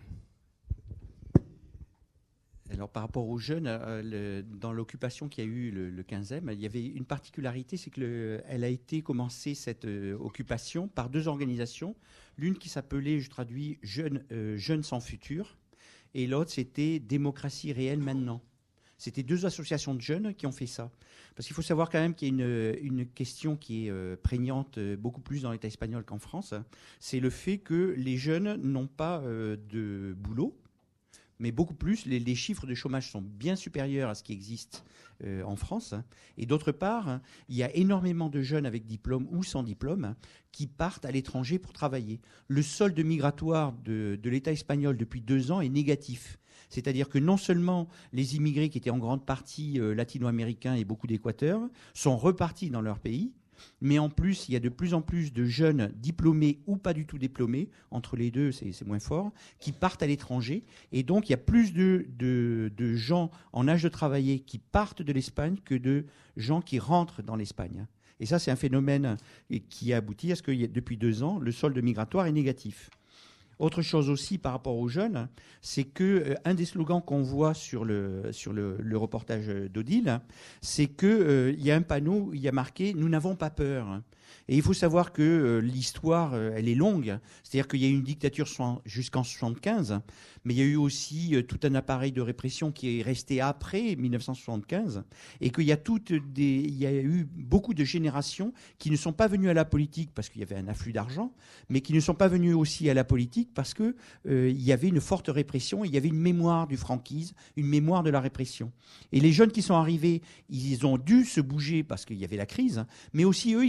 Alors, par rapport aux jeunes, dans l'occupation qu'il y a eu le 15e, il y avait une particularité, c'est qu'elle a été commencée, cette occupation, par 2 organisations. L'une qui s'appelait, je traduis, Jeunes sans futur, et l'autre, c'était Démocratie réelle maintenant. C'était 2 associations de jeunes qui ont fait ça. Parce qu'il faut savoir quand même qu'il y a une question qui est prégnante beaucoup plus dans l'État espagnol qu'en France. C'est le fait que les jeunes n'ont pas de boulot. Mais beaucoup plus, les chiffres de chômage sont bien supérieurs à ce qui existe en France. Et d'autre part, il y a énormément de jeunes avec diplôme ou sans diplôme qui partent à l'étranger pour travailler. Le solde migratoire de l'État espagnol depuis 2 ans est négatif. C'est-à-dire que non seulement les immigrés qui étaient en grande partie latino-américains et beaucoup d'Équateur sont repartis dans leur pays, mais en plus, il y a de plus en plus de jeunes diplômés ou pas du tout diplômés, entre les deux, c'est moins fort, qui partent à l'étranger. Et donc, il y a plus de gens en âge de travailler qui partent de l'Espagne que de gens qui rentrent dans l'Espagne. Et ça, c'est un phénomène qui aboutit à ce que depuis 2 ans, le solde migratoire est négatif. Autre chose aussi par rapport aux jeunes, c'est qu'un des slogans qu'on voit sur le reportage d'Odile, c'est qu'il y a un panneau où il y a marqué « Nous n'avons pas peur ». Et il faut savoir que l'histoire, elle est longue. C'est-à-dire qu'il y a eu une dictature jusqu'en 1975, mais il y a eu aussi tout un appareil de répression qui est resté après 1975, et qu'il y a eu beaucoup de générations qui ne sont pas venues à la politique parce qu'il y avait un afflux d'argent, mais qui ne sont pas venues aussi à la politique parce qu'il y avait une forte répression, il y avait une mémoire du franquisme, une mémoire de la répression. Et les jeunes qui sont arrivés, ils ont dû se bouger parce qu'il y avait la crise, mais aussi eux, ils n'avaient plus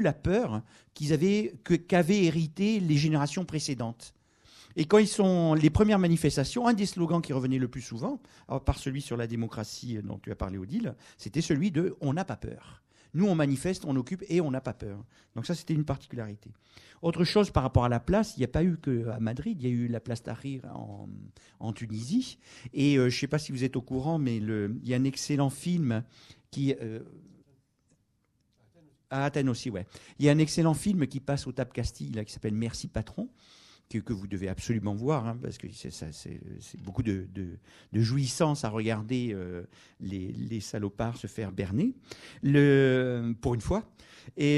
la peur qu'avaient hérité les générations précédentes. Et quand ils sont les premières manifestations, un des slogans qui revenait le plus souvent, à part celui sur la démocratie dont tu as parlé, Odile, c'était celui de « on n'a pas peur ». Nous, on manifeste, on occupe et on n'a pas peur. Donc ça, c'était une particularité. Autre chose par rapport à la place, il n'y a pas eu qu'à Madrid, il y a eu la place Tahrir en Tunisie. Et je ne sais pas si vous êtes au courant, mais il y a un excellent film qui... à Athènes aussi, ouais. Il y a un excellent film qui passe au TAP Castille, là, qui s'appelle « Merci Patron », que vous devez absolument voir, hein, parce que c'est beaucoup de jouissance à regarder les salopards se faire berner, pour une fois. Et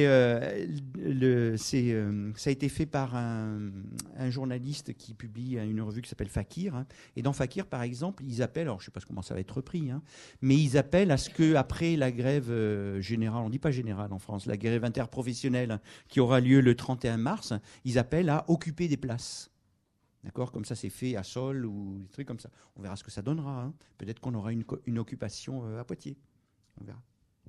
ça a été fait par un journaliste qui publie une revue qui s'appelle Fakir. Hein, et dans Fakir, par exemple, ils appellent, alors je ne sais pas comment ça va être repris, hein, mais ils appellent à ce qu'après la grève générale, on ne dit pas générale en France, la grève interprofessionnelle qui aura lieu le 31 mars, ils appellent à occuper des places. D'accord ? Comme ça, c'est fait à Sol ou des trucs comme ça. On verra ce que ça donnera. Hein. Peut-être qu'on aura une occupation à Poitiers. On verra.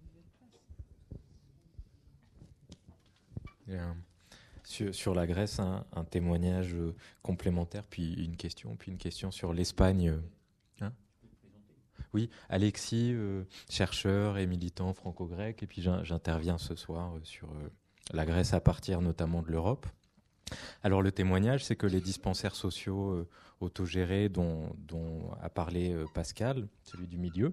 Sur la Grèce, un témoignage complémentaire, puis une question sur l'Espagne. Hein ? Oui, Alexis, chercheur et militant franco-grec, et puis j'interviens ce soir sur la Grèce à partir notamment de l'Europe. Alors le témoignage, c'est que les dispensaires sociaux autogérés dont a parlé Pascal, celui du milieu,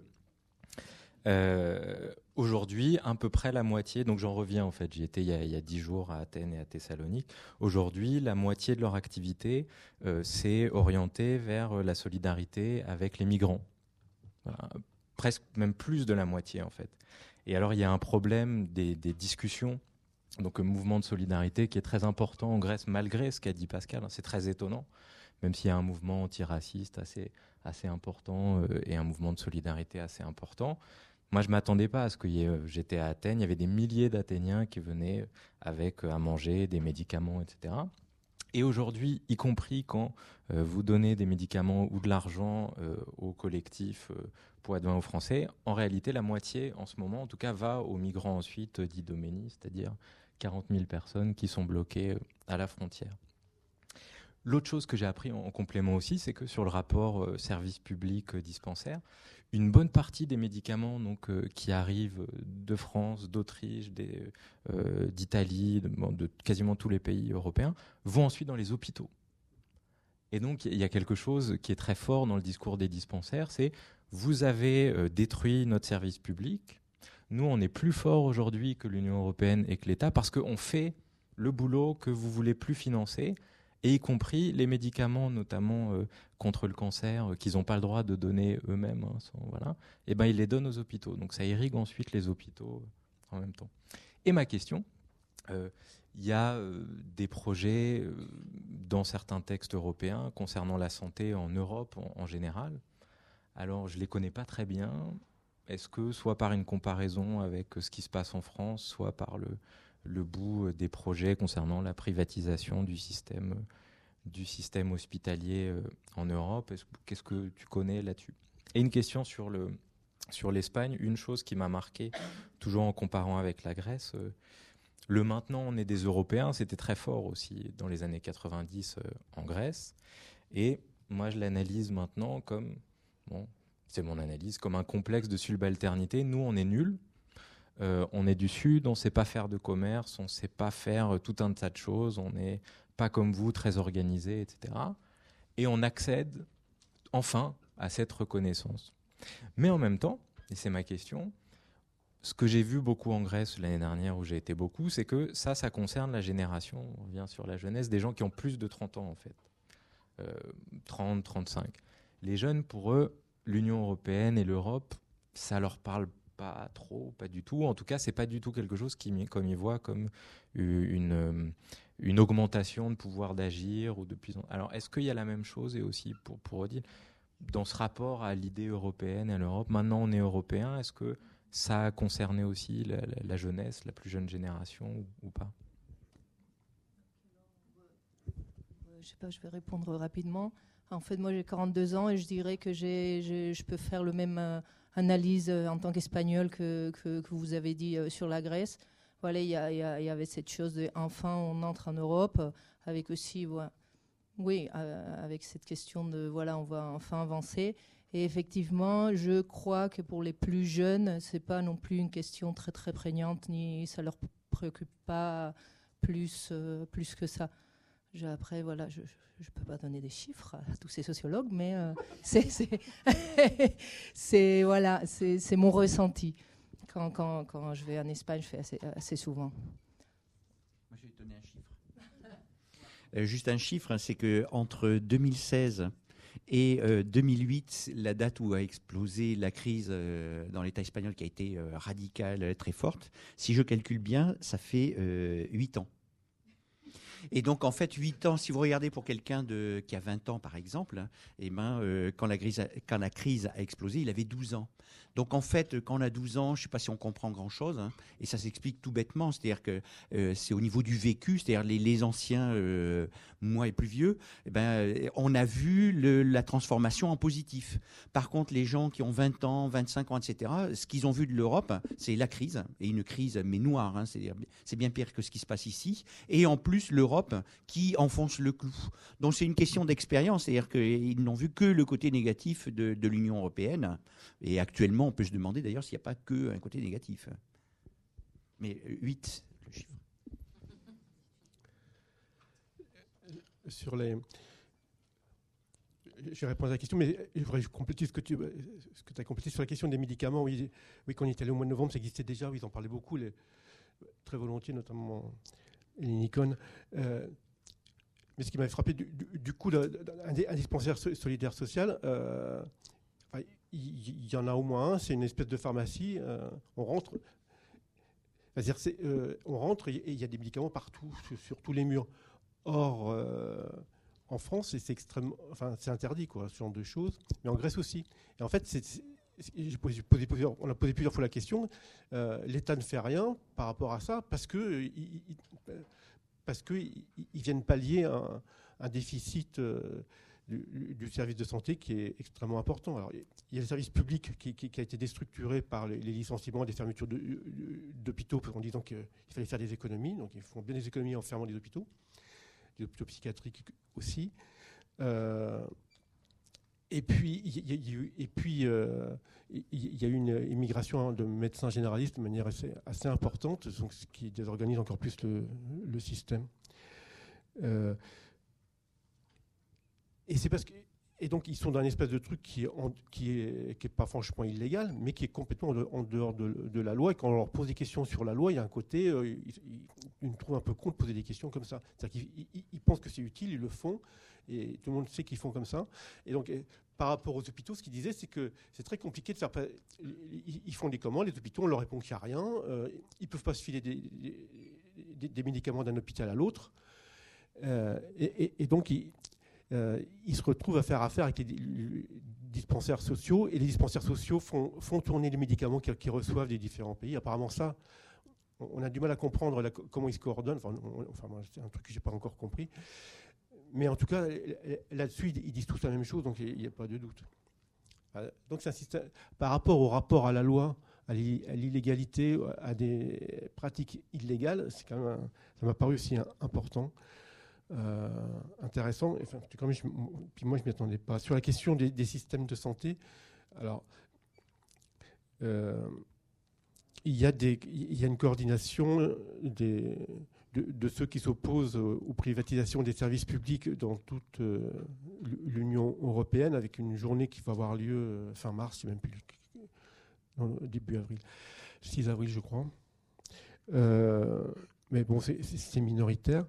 aujourd'hui, à peu près la moitié, donc j'en reviens en fait, j'y étais il y a 10 jours à Athènes et à Thessalonique. Aujourd'hui, la moitié de leur activité s'est orientée vers la solidarité avec les migrants. Voilà, presque même plus de la moitié en fait. Et alors il y a un problème des discussions, donc un mouvement de solidarité qui est très important en Grèce, malgré ce qu'a dit Pascal, hein, c'est très étonnant, même s'il y a un mouvement antiraciste assez important et un mouvement de solidarité assez important. Moi, je ne m'attendais pas à ce que j'étais à Athènes, il y avait des milliers d'Athéniens qui venaient avec à manger, des médicaments, etc. Et aujourd'hui, y compris quand vous donnez des médicaments ou de l'argent au collectif Poids-de-Vin aux Français, en réalité, la moitié, en ce moment, en tout cas, va aux migrants ensuite d'Idoménie, c'est-à-dire 40 000 personnes qui sont bloquées à la frontière. L'autre chose que j'ai appris en complément aussi, c'est que sur le rapport service public dispensaire, une bonne partie des médicaments donc, qui arrivent de France, d'Autriche, d'Italie, de quasiment tous les pays européens, vont ensuite dans les hôpitaux. Et donc il y a quelque chose qui est très fort dans le discours des dispensaires, c'est vous avez détruit notre service public, nous on est plus fort aujourd'hui que l'Union européenne et que l'État parce qu'on fait le boulot que vous voulez plus financer, et y compris les médicaments, notamment contre le cancer, qu'ils n'ont pas le droit de donner eux-mêmes, hein, voilà, et ben ils les donnent aux hôpitaux. Donc ça irrigue ensuite les hôpitaux en même temps. Et ma question, il y a des projets dans certains textes européens concernant la santé en Europe en général. Alors je ne les connais pas très bien. Est-ce que, soit par une comparaison avec ce qui se passe en France, soit par le bout des projets concernant la privatisation du système hospitalier en Europe. Qu'est-ce que tu connais là-dessus ? Et une question sur l'Espagne, une chose qui m'a marqué, toujours en comparant avec la Grèce, le maintenant on est des Européens, c'était très fort aussi dans les années 90 en Grèce. Et moi je l'analyse maintenant comme, c'est mon analyse, comme un complexe de subalternité. Nous on est nuls. On est du Sud, on ne sait pas faire de commerce, on ne sait pas faire tout un tas de choses, on n'est pas comme vous, très organisé, etc. Et on accède enfin à cette reconnaissance. Mais en même temps, et c'est ma question, ce que j'ai vu beaucoup en Grèce l'année dernière, où j'ai été beaucoup, c'est que ça concerne la génération, on revient sur la jeunesse, des gens qui ont plus de 30 ans en fait, 30, 35. Les jeunes, pour eux, l'Union européenne et l'Europe, ça leur parle pas trop, pas du tout. En tout cas, c'est pas du tout quelque chose comme ils voient comme une augmentation de pouvoir d'agir ou de puissance. Alors, est-ce qu'il y a la même chose et aussi pour redire dans ce rapport à l'idée européenne et à l'Europe, maintenant on est européen, est-ce que ça a concerné aussi la jeunesse, la plus jeune génération ou pas ? Je sais pas, je vais répondre rapidement. En fait, moi j'ai 42 ans et je dirais que je peux faire le même analyse en tant qu'Espagnol que vous avez dit sur la Grèce. voilà, il y avait cette chose de enfin on entre en Europe, avec aussi, oui, avec cette question de voilà, on va enfin avancer. Et effectivement, je crois que pour les plus jeunes, c'est pas non plus une question très très prégnante, ni ça leur préoccupe pas plus que ça. Après, voilà, je ne peux pas donner des chiffres à tous ces sociologues, mais c'est mon ressenti. Quand je vais en Espagne, je fais assez souvent. Moi, je vais te donner un chiffre. Juste un chiffre, hein, c'est qu'entre 2016 et 2008, la date où a explosé la crise dans l'État espagnol qui a été radicale, très forte, si je calcule bien, ça fait 8 ans. Et donc, en fait, 8 ans, si vous regardez pour quelqu'un qui a 20 ans, par exemple, quand la crise a explosé, il avait 12 ans. Donc, en fait, quand on a 12 ans, je ne sais pas si on comprend grand-chose, hein, et ça s'explique tout bêtement, c'est-à-dire que c'est au niveau du vécu, c'est-à-dire les anciens, moi et plus vieux, on a vu la transformation en positif. Par contre, les gens qui ont 20 ans, 25 ans, etc., ce qu'ils ont vu de l'Europe, c'est la crise, et une crise, mais noire, hein, c'est bien pire que ce qui se passe ici, et en plus, l'Europe qui enfonce le clou. Donc, c'est une question d'expérience, c'est-à-dire qu'ils n'ont vu que le côté négatif de l'Union européenne, et actuellement, on peut se demander d'ailleurs s'il n'y a pas qu'un côté négatif. Mais 8, le chiffre. Je vais répondre à la question, mais je voudrais compléter ce que tu as complété sur la question des médicaments. Oui, quand on est allé au mois de novembre, ça existait déjà, oui, ils en parlaient beaucoup, très volontiers, notamment les Nikon. Mais ce qui m'avait frappé, du coup, un dispensaire solidaire social, il y en a au moins un, c'est une espèce de pharmacie. On rentre, on rentre et il y a des médicaments partout, sur tous les murs. Or, en France, c'est interdit, quoi, ce genre de choses, mais en Grèce aussi. Et en fait, on a posé plusieurs fois la question. L'État ne fait rien par rapport à ça parce qu'ils viennent pallier un déficit du service de santé qui est extrêmement important. Alors, il y a le service public qui a été déstructuré par les licenciements, des fermetures d'hôpitaux en disant qu'il fallait faire des économies. Donc, ils font bien des économies en fermant des hôpitaux psychiatriques aussi. Et puis, il y a eu une immigration de médecins généralistes de manière assez importante, donc, ce qui désorganise encore plus le système. Et c'est parce que, et donc ils sont dans une espèce de truc qui est pas franchement illégal, mais qui est complètement en dehors de la loi. Et quand on leur pose des questions sur la loi, il y a un côté, ils me trouvent un peu con de poser des questions comme ça. C'est-à-dire qu'ils pensent que c'est utile, ils le font, et tout le monde sait qu'ils font comme ça. Et donc, par rapport aux hôpitaux, ce qu'ils disaient, c'est que c'est très compliqué de faire. Ils font des commandes, les hôpitaux, on leur répond qu'il n'y a rien. Ils ne peuvent pas se filer des médicaments d'un hôpital à l'autre. Et donc, ils se retrouvent à faire affaire avec les dispensaires sociaux, et les dispensaires sociaux font tourner les médicaments qu'ils reçoivent des différents pays. Apparemment, ça, on a du mal à comprendre comment ils se coordonnent. Enfin, moi, c'est un truc que je n'ai pas encore compris. Mais en tout cas, là-dessus, ils disent tous la même chose, donc il n'y a pas de doute. Donc c'est un système, par rapport à la loi, à l'illégalité, à des pratiques illégales, c'est quand même ça m'a paru aussi important. Intéressant. Enfin, puis moi, je ne m'y attendais pas. Sur la question des systèmes de santé, alors, il y a une coordination de ceux qui s'opposent aux privatisations des services publics dans toute l'Union européenne, avec une journée qui va avoir lieu fin mars, je sais même plus, début avril, 6 avril, je crois. Mais bon, c'est minoritaire.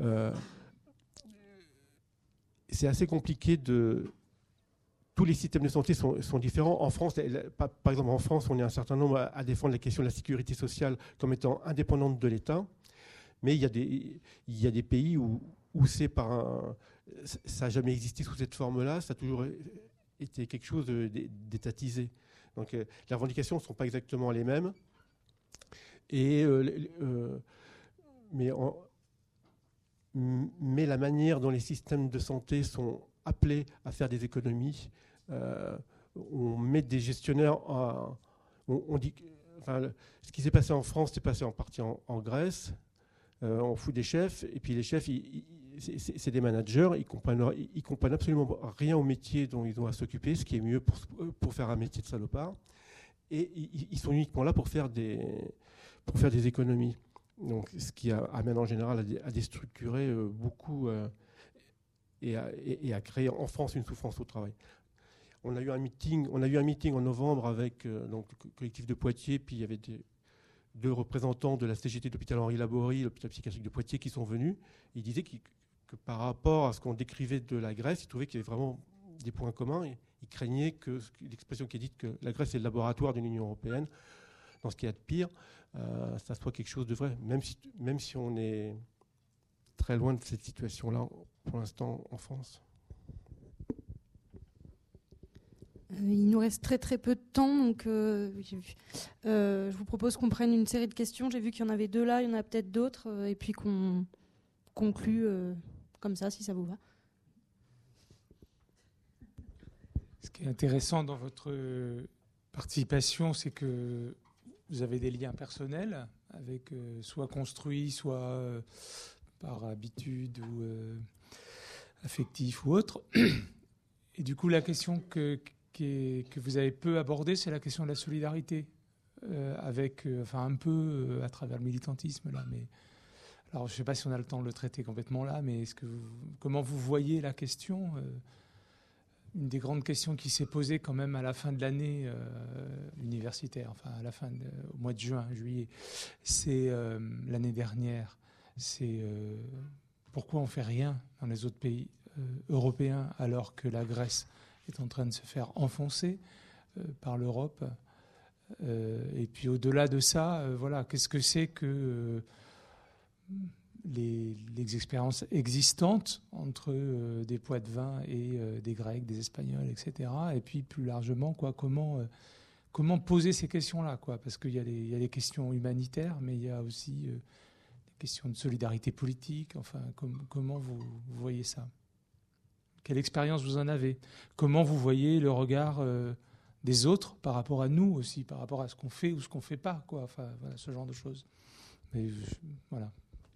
C'est assez compliqué tous les systèmes de santé sont différents. En France, par exemple, en France, on est un certain nombre à défendre la question de la sécurité sociale comme étant indépendante de l'État. Mais il y a des pays où ça n'a jamais existé sous cette forme-là. Ça a toujours été quelque chose d'étatisé. Donc, les revendications ne sont pas exactement les mêmes. Mais la manière dont les systèmes de santé sont appelés à faire des économies, on met des gestionnaires, on dit ce qui s'est passé en France, c'est passé en partie en Grèce. On fout des chefs, et puis les chefs, c'est des managers, ils comprennent absolument rien au métier dont ils ont à s'occuper, ce qui est mieux pour faire un métier de salopard. Et ils sont uniquement là pour faire des économies. Donc, ce qui amène en général à déstructurer beaucoup et à créer en France une souffrance au travail. On a eu un meeting en novembre avec donc, le collectif de Poitiers, puis il y avait deux représentants de la CGT de l'hôpital Henri Laborie, l'hôpital psychiatrique de Poitiers, qui sont venus. Ils disaient que par rapport à ce qu'on décrivait de la Grèce, ils trouvaient qu'il y avait vraiment des points communs. Et ils craignaient que l'expression qui est dite que la Grèce est le laboratoire de l'Union européenne, dans ce qu'il y a de pire, ça soit quelque chose de vrai, même si on est très loin de cette situation-là pour l'instant en France. Il nous reste très très peu de temps, donc je vous propose qu'on prenne une série de questions. J'ai vu qu'il y en avait 2 là, il y en a peut-être d'autres, et puis qu'on conclue comme ça, si ça vous va. Ce qui est intéressant dans votre participation, c'est que vous avez des liens personnels, avec soit construits, soit par habitude ou affectif ou autre. Et du coup, la question que vous avez peu abordée, c'est la question de la solidarité, un peu à travers le militantisme là. Mais alors, je ne sais pas si on a le temps de le traiter complètement là, mais comment vous voyez la question une des grandes questions qui s'est posée quand même à la fin de l'année universitaire, enfin à la fin au mois de juillet, c'est l'année dernière, c'est pourquoi on fait rien dans les autres pays européens alors que la Grèce est en train de se faire enfoncer par l'Europe. Et puis au-delà de ça, voilà, qu'est-ce que c'est que les expériences existantes entre des Poitevins et des Grecs, des Espagnols, etc. Et puis plus largement, comment poser ces questions-là, parce qu'il y a les questions humanitaires, mais il y a aussi des questions de solidarité politique. Enfin, comment vous voyez ça ? Quelle expérience vous en avez ? Comment vous voyez le regard des autres par rapport à nous aussi, par rapport à ce qu'on fait ou ce qu'on ne fait pas, Enfin, voilà, ce genre de choses. Mais voilà.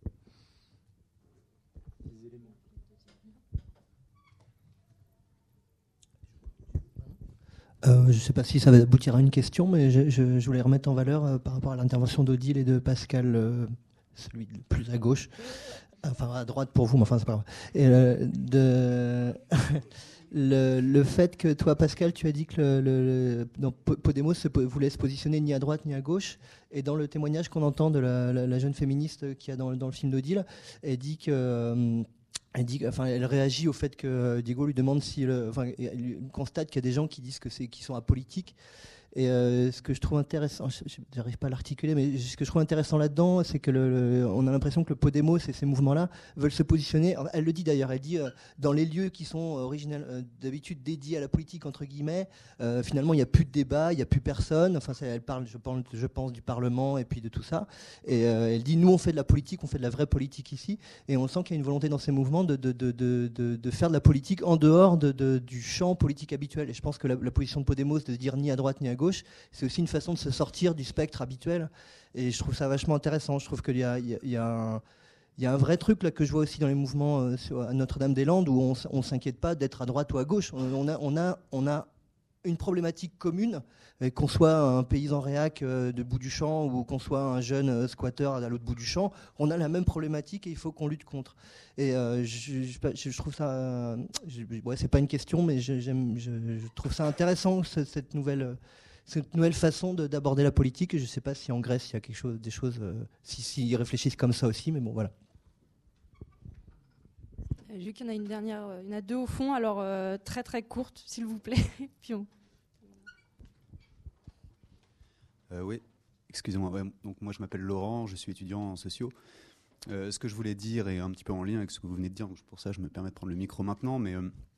Je ne sais pas si ça va aboutir à une question, mais je voulais remettre en valeur par rapport à l'intervention d'Odile et de Pascal, celui de plus à gauche, enfin à droite pour vous, mais enfin c'est pas grave. Et le fait que toi, Pascal, tu as dit que Podemos voulait se positionner ni à droite ni à gauche, et dans le témoignage qu'on entend de la jeune féministe qu'il y a dans le film d'Odile, elle dit que... elle réagit au fait que Diego lui demande elle constate qu'il y a des gens qui disent qui sont apolitiques. Et ce que je trouve intéressant, j'arrive pas à l'articuler, mais ce que je trouve intéressant là-dedans, c'est que on a l'impression que le Podemos et ces mouvements-là veulent se positionner. Elle le dit d'ailleurs, elle dit dans les lieux qui sont d'habitude dédiés à la politique entre guillemets, finalement il n'y a plus de débat, il n'y a plus personne. Enfin, elle parle, je pense, du Parlement et puis de tout ça. Et elle dit nous on fait de la politique, on fait de la vraie politique ici, et on sent qu'il y a une volonté dans ces mouvements de faire de la politique en dehors du champ politique habituel. Et je pense que la position de Podemos de dire ni à droite ni à gauche, c'est aussi une façon de se sortir du spectre habituel, et je trouve ça vachement intéressant. Je trouve qu'il y a un vrai truc là que je vois aussi dans les mouvements à Notre-Dame-des-Landes, où on s'inquiète pas d'être à droite ou à gauche. On a une problématique commune, qu'on soit un paysan réac de bout du champ ou qu'on soit un jeune squatteur à l'autre bout du champ, on a la même problématique et il faut qu'on lutte contre. Et je trouve ça, c'est pas une question, mais je trouve ça intéressant, cette nouvelle façon d'aborder la politique. Et je ne sais pas si en Grèce il y a des choses, s'ils réfléchissent comme ça aussi, mais bon, voilà. J'ai vu qu'il y en a une dernière, il y en a 2 au fond, alors très très courte, s'il vous plaît. Puis oui, excusez-moi. Ouais, donc moi je m'appelle Laurent, je suis étudiant en sociaux. Ce que je voulais dire est un petit peu en lien avec ce que vous venez de dire, donc pour ça je me permets de prendre le micro maintenant, mais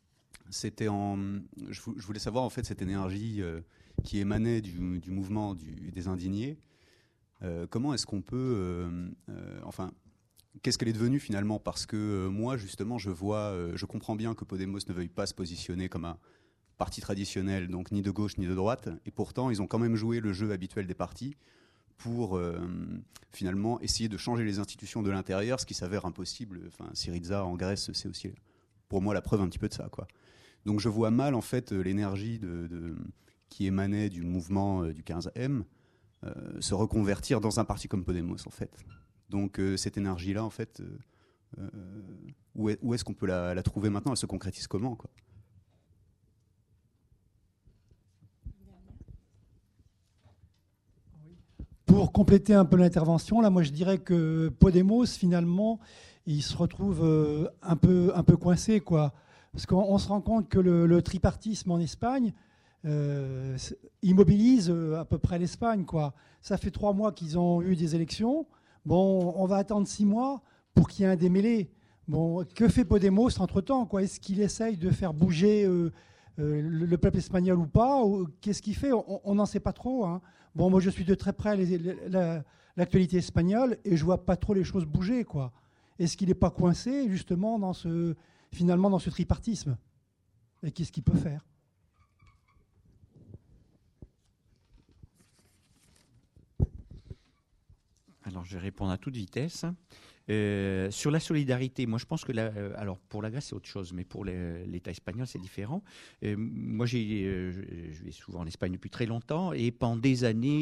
je voulais savoir en fait cette énergie qui émanait du mouvement des indignés. Comment est-ce qu'on peut, qu'est-ce qu'elle est devenue finalement ? Parce que moi justement je comprends bien que Podemos ne veuille pas se positionner comme un parti traditionnel, donc ni de gauche ni de droite, et pourtant ils ont quand même joué le jeu habituel des partis pour finalement essayer de changer les institutions de l'intérieur, ce qui s'avère impossible. Enfin, Syriza en Grèce, c'est aussi pour moi la preuve un petit peu de ça, quoi. Donc je vois mal en fait l'énergie qui émanait du mouvement du 15M se reconvertir dans un parti comme Podemos, en fait. Donc cette énergie-là, en fait, où est-ce qu'on peut la trouver maintenant? Elle se concrétise comment, quoi? Pour compléter un peu l'intervention, là, moi je dirais que Podemos, finalement, il se retrouve un peu coincé, quoi. Parce qu'on se rend compte que le tripartisme en Espagne immobilise à peu près l'Espagne, quoi. Ça fait 3 mois qu'ils ont eu des élections. Bon, on va attendre 6 mois pour qu'il y ait un démêlé. Bon, que fait Podemos entre-temps, quoi? Est-ce qu'il essaye de faire bouger le peuple espagnol ou pas? Qu'est-ce qu'il fait? On n'en sait pas trop, hein. Bon, moi je suis de très près l'actualité espagnole et je vois pas trop les choses bouger, quoi. Est-ce qu'il n'est pas coincé justement finalement dans ce tripartisme? Et qu'est-ce qu'il peut faire? Alors, je vais répondre à toute vitesse. Sur la solidarité, moi je pense que alors pour la Grèce c'est autre chose, mais pour l'État espagnol c'est différent. Moi je vais souvent en Espagne depuis très longtemps et pendant des années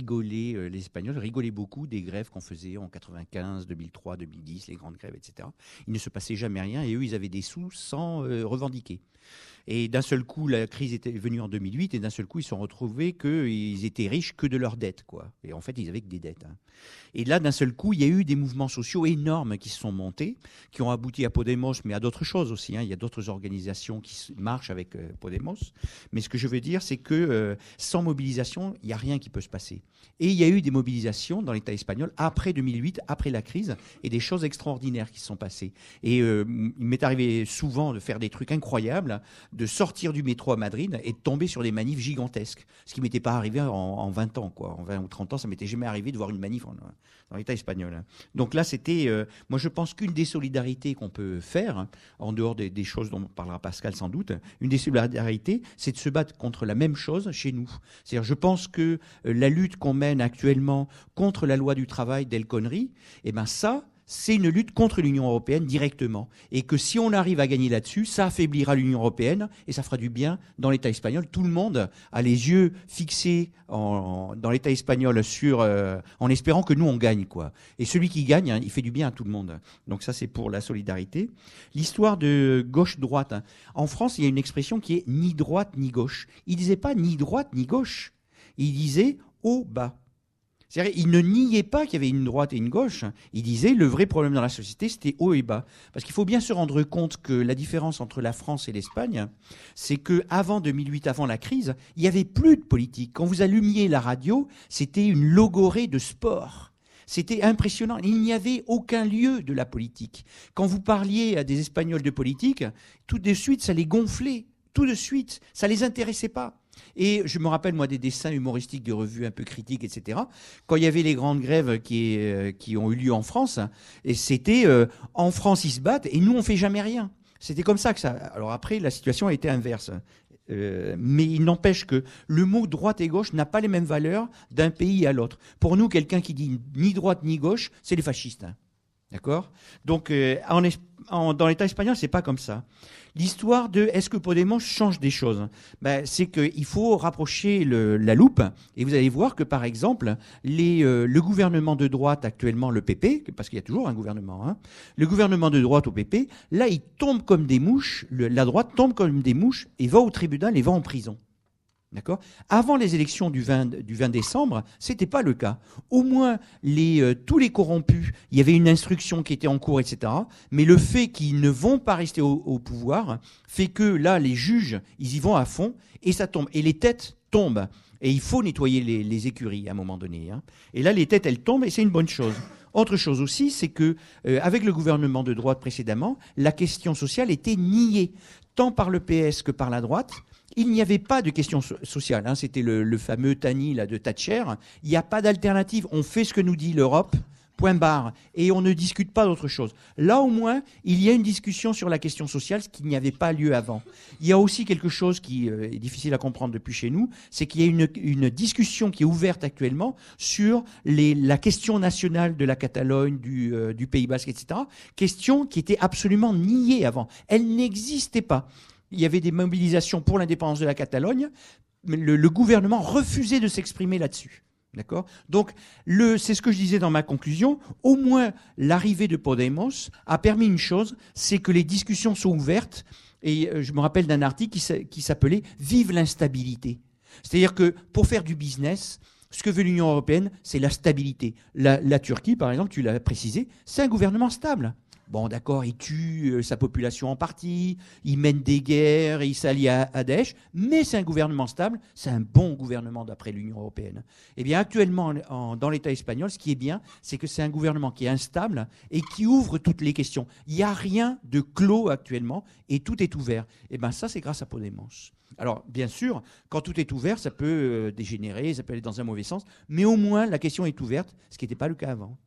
les Espagnols rigolaient beaucoup des grèves qu'on faisait en 95, 2003, 2010, les grandes grèves, etc. Il ne se passait jamais rien et eux ils avaient des sous sans revendiquer. Et d'un seul coup, la crise était venue en 2008 et d'un seul coup, ils se sont retrouvés qu'ils étaient riches que de leurs dettes, quoi. Et en fait, ils avaient que des dettes, hein. Et là, d'un seul coup, il y a eu des mouvements sociaux énormes qui se sont montés, qui ont abouti à Podemos, mais à d'autres choses aussi, hein. Il y a d'autres organisations qui marchent avec Podemos. Mais ce que je veux dire, c'est que sans mobilisation, il n'y a rien qui peut se passer. Et il y a eu des mobilisations dans l'État espagnol après 2008, après la crise, et des choses extraordinaires qui se sont passées. Et il m'est arrivé souvent de faire des trucs incroyables, de sortir du métro à Madrid et de tomber sur des manifs gigantesques. Ce qui ne m'était pas arrivé en 20 ans, quoi. En 20 ou 30 ans, ça ne m'était jamais arrivé de voir une manif dans l'État espagnol. Donc là, c'était... moi, je pense qu'une des solidarités qu'on peut faire, en dehors des choses dont parlera Pascal sans doute, une des solidarités, c'est de se battre contre la même chose chez nous. C'est-à-dire, je pense que la lutte qu'on mène actuellement contre la loi du travail d'El Khomri, eh ben ça... c'est une lutte contre l'Union européenne directement. Et que si on arrive à gagner là-dessus, ça affaiblira l'Union européenne et ça fera du bien dans l'État espagnol. Tout le monde a les yeux fixés dans l'État espagnol en espérant que nous, on gagne, quoi. Et celui qui gagne, hein, il fait du bien à tout le monde. Donc ça, c'est pour la solidarité. L'histoire de gauche-droite. Hein. En France, il y a une expression qui est ni droite ni gauche. Il ne disait pas ni droite ni gauche. Il disait haut-bas. C'est-à-dire, il ne niait pas qu'il y avait une droite et une gauche. Il disait le vrai problème dans la société, c'était haut et bas. Parce qu'il faut bien se rendre compte que la différence entre la France et l'Espagne, c'est qu'avant 2008, avant la crise, il n'y avait plus de politique. Quand vous allumiez la radio, c'était une logorée de sport. C'était impressionnant. Il n'y avait aucun lieu de la politique. Quand vous parliez à des Espagnols de politique, tout de suite, ça les gonflait. Tout de suite, ça ne les intéressait pas. Et je me rappelle, moi, des dessins humoristiques de revues un peu critiques, etc. Quand il y avait les grandes grèves qui ont eu lieu en France, et c'était en France, ils se battent, et nous, on ne fait jamais rien. C'était comme ça que ça... Alors après, la situation a été inverse. Mais il n'empêche que le mot droite et gauche n'a pas les mêmes valeurs d'un pays à l'autre. Pour nous, quelqu'un qui dit ni droite ni gauche, c'est les fascistes. D'accord ? Donc, dans l'État espagnol, c'est pas comme ça. L'histoire de est-ce que Podemos change des choses ? C'est qu'il faut rapprocher la loupe et vous allez voir que, par exemple, le gouvernement de droite actuellement, le PP, parce qu'il y a toujours un gouvernement, hein, le gouvernement de droite au PP, là, il tombe comme des mouches, la droite tombe comme des mouches et va au tribunal et va en prison. D'accord ? Avant les élections du 20 décembre, ce n'était pas le cas. Au moins, tous les corrompus, il y avait une instruction qui était en cours, etc. Mais le fait qu'ils ne vont pas rester au pouvoir fait que là, les juges, ils y vont à fond et ça tombe. Et les têtes tombent. Et il faut nettoyer les écuries à un moment donné, hein. Et là, les têtes, elles tombent et c'est une bonne chose. Autre chose aussi, c'est que avec le gouvernement de droite précédemment, la question sociale était niée, tant par le PS que par la droite. Il n'y avait pas de question sociale, hein. C'était le fameux Tani là, de Thatcher. Il n'y a pas d'alternative. On fait ce que nous dit l'Europe Point barre. Et on ne discute pas d'autre chose. Là, au moins, il y a une discussion sur la question sociale, ce qui n'y avait pas lieu avant. Il y a aussi quelque chose qui est difficile à comprendre depuis chez nous, c'est qu'il y a une discussion qui est ouverte actuellement sur la question nationale de la Catalogne, du Pays Basque, etc. Question qui était absolument niée avant. Elle n'existait pas. Il y avait des mobilisations pour l'indépendance de la Catalogne, mais le gouvernement refusait de s'exprimer là-dessus. D'accord ? Donc, c'est ce que je disais dans ma conclusion. Au moins, l'arrivée de Podemos a permis une chose, c'est que les discussions sont ouvertes. Et je me rappelle d'un article qui s'appelait « Vive l'instabilité ». C'est-à-dire que pour faire du business, ce que veut l'Union européenne, c'est la stabilité. La Turquie, par exemple, tu l'as précisé, c'est un gouvernement stable. Bon, d'accord, il tue sa population en partie, il mène des guerres, il s'allie à Daesh, mais c'est un gouvernement stable, c'est un bon gouvernement d'après l'Union européenne. Eh bien, actuellement, dans l'État espagnol, ce qui est bien, c'est que c'est un gouvernement qui est instable et qui ouvre toutes les questions. Il n'y a rien de clos actuellement et tout est ouvert. Eh bien, ça, c'est grâce à Podemos. Alors, bien sûr, quand tout est ouvert, ça peut dégénérer, ça peut aller dans un mauvais sens, mais au moins, la question est ouverte, ce qui n'était pas le cas avant.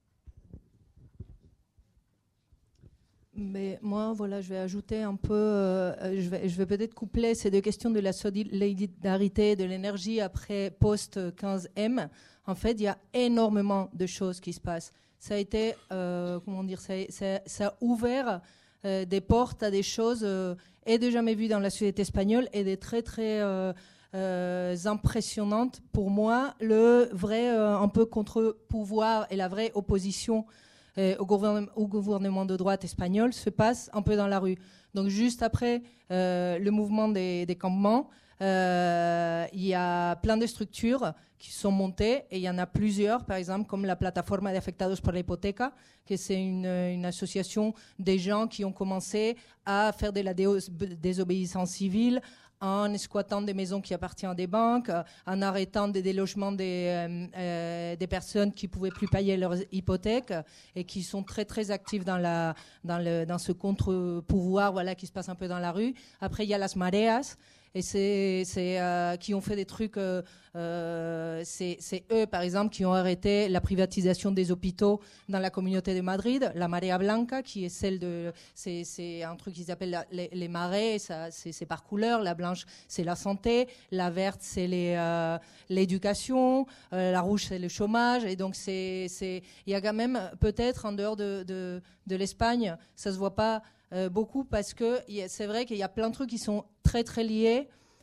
Mais moi, voilà, je vais ajouter un peu, je vais peut-être coupler ces deux questions de la solidarité et de l'énergie après post-15M. En fait, il y a énormément de choses qui se passent. Ça a été, comment dire, ça a ouvert des portes à des choses et de jamais vues dans la société espagnole et des très, très impressionnantes. Pour moi, le vrai un peu contre-pouvoir et la vraie opposition au gouvernement de droite espagnol se passe un peu dans la rue. Donc juste après le mouvement des campements, il y a plein de structures qui sont montées et il y en a plusieurs, par exemple comme la Plataforma de Afectados por la Hipoteca, que c'est une association des gens qui ont commencé à faire de la désobéissance civile, en squattant des maisons qui appartiennent à des banques, en arrêtant des délogements des personnes qui ne pouvaient plus payer leurs hypothèques et qui sont très très actifs dans ce contre-pouvoir, voilà, qui se passe un peu dans la rue. Après, il y a las mareas, et qui ont fait des trucs, c'est eux par exemple qui ont arrêté la privatisation des hôpitaux dans la communauté de Madrid, la Marea Blanca qui est c'est un truc qu'ils appellent les marées, c'est par couleur, la blanche c'est la santé, la verte c'est l'éducation, la rouge c'est le chômage, et donc il y a quand même peut-être en dehors de l'Espagne, ça se voit pas beaucoup parce que c'est vrai qu'il y a plein de trucs qui sont très très liés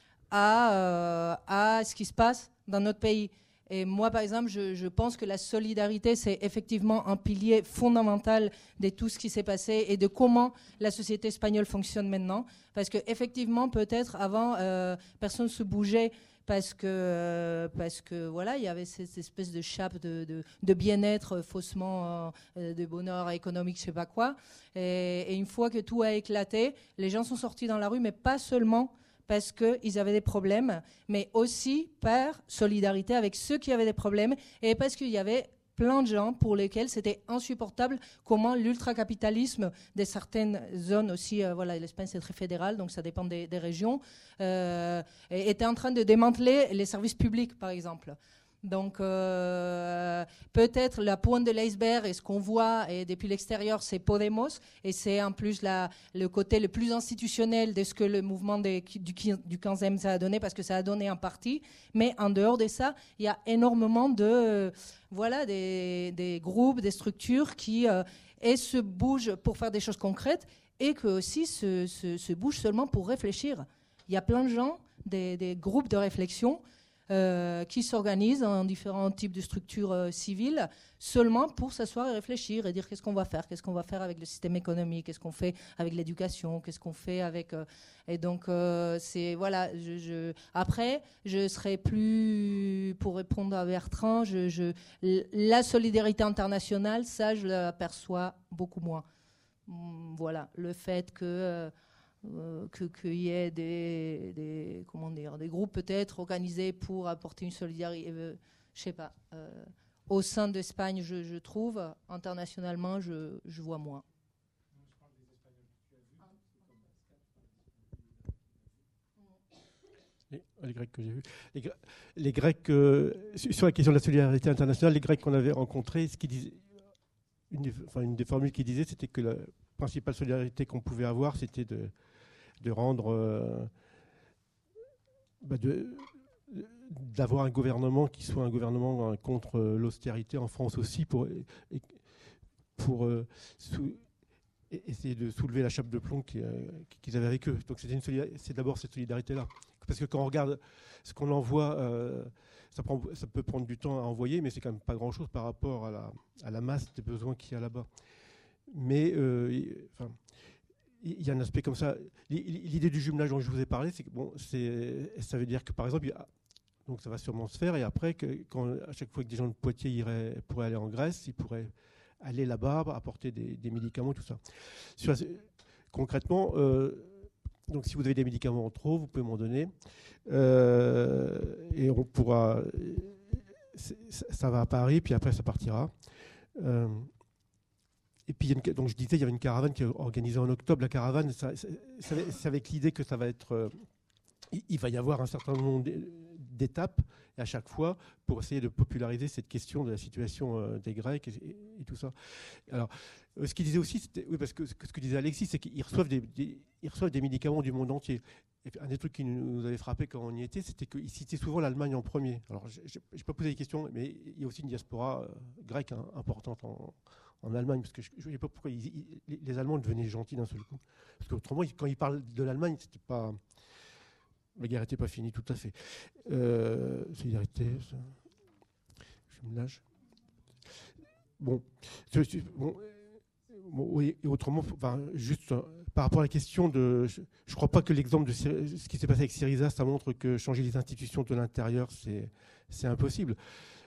à ce qui se passe dans notre pays. Et moi, par exemple, je pense que la solidarité, c'est effectivement un pilier fondamental de tout ce qui s'est passé et de comment la société espagnole fonctionne maintenant. Parce qu'effectivement, peut-être avant, personne ne se bougeait parce que voilà, il y avait cette espèce de chape de bien-être faussement de bonheur économique, je sais pas quoi. Et une fois que tout a éclaté, les gens sont sortis dans la rue, mais pas seulement parce qu'ils avaient des problèmes, mais aussi par solidarité avec ceux qui avaient des problèmes et parce qu'il y avait plein de gens pour lesquels c'était insupportable comment l'ultracapitalisme de certaines zones aussi, voilà, l'Espagne c'est très fédéral, donc ça dépend des régions, était en train de démanteler les services publics, par exemple. Donc peut-être la pointe de l'iceberg et ce qu'on voit et depuis l'extérieur, c'est Podemos, et c'est en plus le côté le plus institutionnel de ce que le mouvement du 15e ça a donné, parce que ça a donné un parti. Mais en dehors de ça, il y a énormément de des groupes, des structures qui se bougent pour faire des choses concrètes et qui aussi se bougent seulement pour réfléchir. Il y a plein de gens, des groupes de réflexion qui s'organisent en différents types de structures civiles seulement pour s'asseoir et réfléchir et dire qu'est-ce qu'on va faire avec le système économique, qu'est-ce qu'on fait avec l'éducation, qu'est-ce qu'on fait avec et donc c'est voilà, après je serais plus, pour répondre à Bertrand, la solidarité internationale, ça je l'aperçois beaucoup moins. Voilà, le fait qu'il y ait des groupes peut-être organisés pour apporter une solidarité, je sais pas, au sein d'Espagne, je trouve, internationalement, je vois moins. Les Grecs que j'ai vus. Les Grecs, sur la question de la solidarité internationale, les Grecs qu'on avait rencontrés, ce qu'ils disaient, une des formules qu'il disait, c'était que la principale solidarité qu'on pouvait avoir, c'était de rendre, d'avoir un gouvernement qui soit un gouvernement contre l'austérité en France aussi, pour essayer de soulever la chape de plomb qu'ils avaient avec eux. Donc c'est d'abord cette solidarité-là. Parce que quand on regarde ce qu'on envoie, ça peut prendre du temps à envoyer, mais c'est quand même pas grand-chose par rapport à la masse des besoins qu'il y a là-bas. Mais il y a un aspect comme ça. L'idée du jumelage dont je vous ai parlé, c'est que ça veut dire que par exemple, donc ça va sûrement se faire, et après, à chaque fois que des gens de Poitiers pourraient aller en Grèce, ils pourraient aller là-bas, apporter des médicaments, tout ça. Concrètement, donc si vous avez des médicaments en trop, vous pouvez m'en donner, et on pourra. Ça va à Paris, puis après ça partira. Et puis, donc je disais, il y avait une caravane qui est organisée en octobre. La caravane, c'est avec l'idée que ça va être. Il va y avoir un certain nombre d'étapes, et à chaque fois, pour essayer de populariser cette question de la situation des Grecs et tout ça. Alors, ce qu'il disait aussi, oui, parce que ce que disait Alexis, c'est qu'ils reçoivent des médicaments du monde entier. Et un des trucs qui nous avait frappé quand on y était, c'était qu'ils citaient souvent l'Allemagne en premier. Alors, je n'ai pas posé des questions, mais il y a aussi une diaspora grecque importante en Allemagne, parce que je ne sais pas pourquoi les Allemands devenaient gentils d'un seul coup. Parce qu'autrement, quand ils parlent de l'Allemagne, c'était pas. La guerre n'était pas finie tout à fait. Solidarité, ça. Je me lâche. Bon, oui, et autrement, juste par rapport à la question de. Je ne crois pas que l'exemple de ce qui s'est passé avec Syriza, ça montre que changer les institutions de l'intérieur, c'est impossible.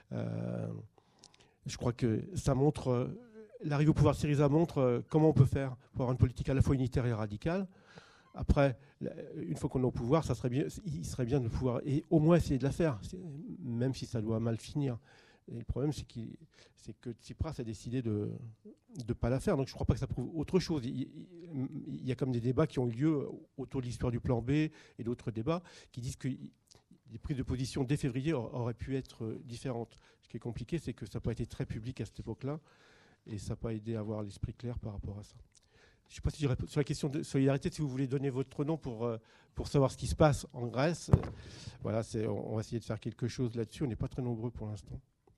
Je crois que ça montre. L'arrivée au pouvoir de Syriza montre comment on peut faire pour avoir une politique à la fois unitaire et radicale. Après, une fois qu'on est au pouvoir, il serait bien de pouvoir et au moins essayer de la faire, même si ça doit mal finir. Et le problème, c'est que Tsipras a décidé de ne pas la faire. Donc je ne crois pas que ça prouve autre chose. Il y a comme des débats qui ont eu lieu autour de l'histoire du plan B et d'autres débats qui disent que les prises de position dès février auraient pu être différentes. Ce qui est compliqué, c'est que ça n'a pas été très public à cette époque-là et ça n'a pas aidé à avoir l'esprit clair par rapport à ça. Je ne sais pas si je réponds sur la question de solidarité, si vous voulez donner votre nom pour savoir ce qui se passe en Grèce. Voilà, on va essayer de faire quelque chose là-dessus. On n'est pas très nombreux pour l'instant.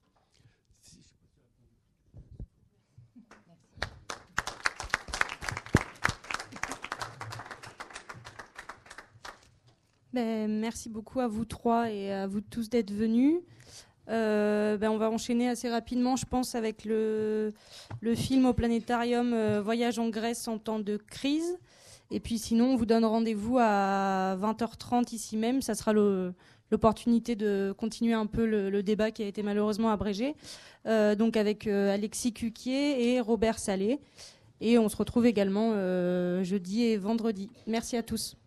Merci beaucoup à vous trois et à vous tous d'être venus. On va enchaîner assez rapidement, je pense, avec le film au Planétarium Voyage en Grèce en temps de crise. Et puis sinon, on vous donne rendez-vous à 20h30 ici même. Ça sera l'opportunité de continuer un peu le débat qui a été malheureusement abrégé. Donc avec Alexis Cuquier et Robert Salé. Et on se retrouve également jeudi et vendredi. Merci à tous.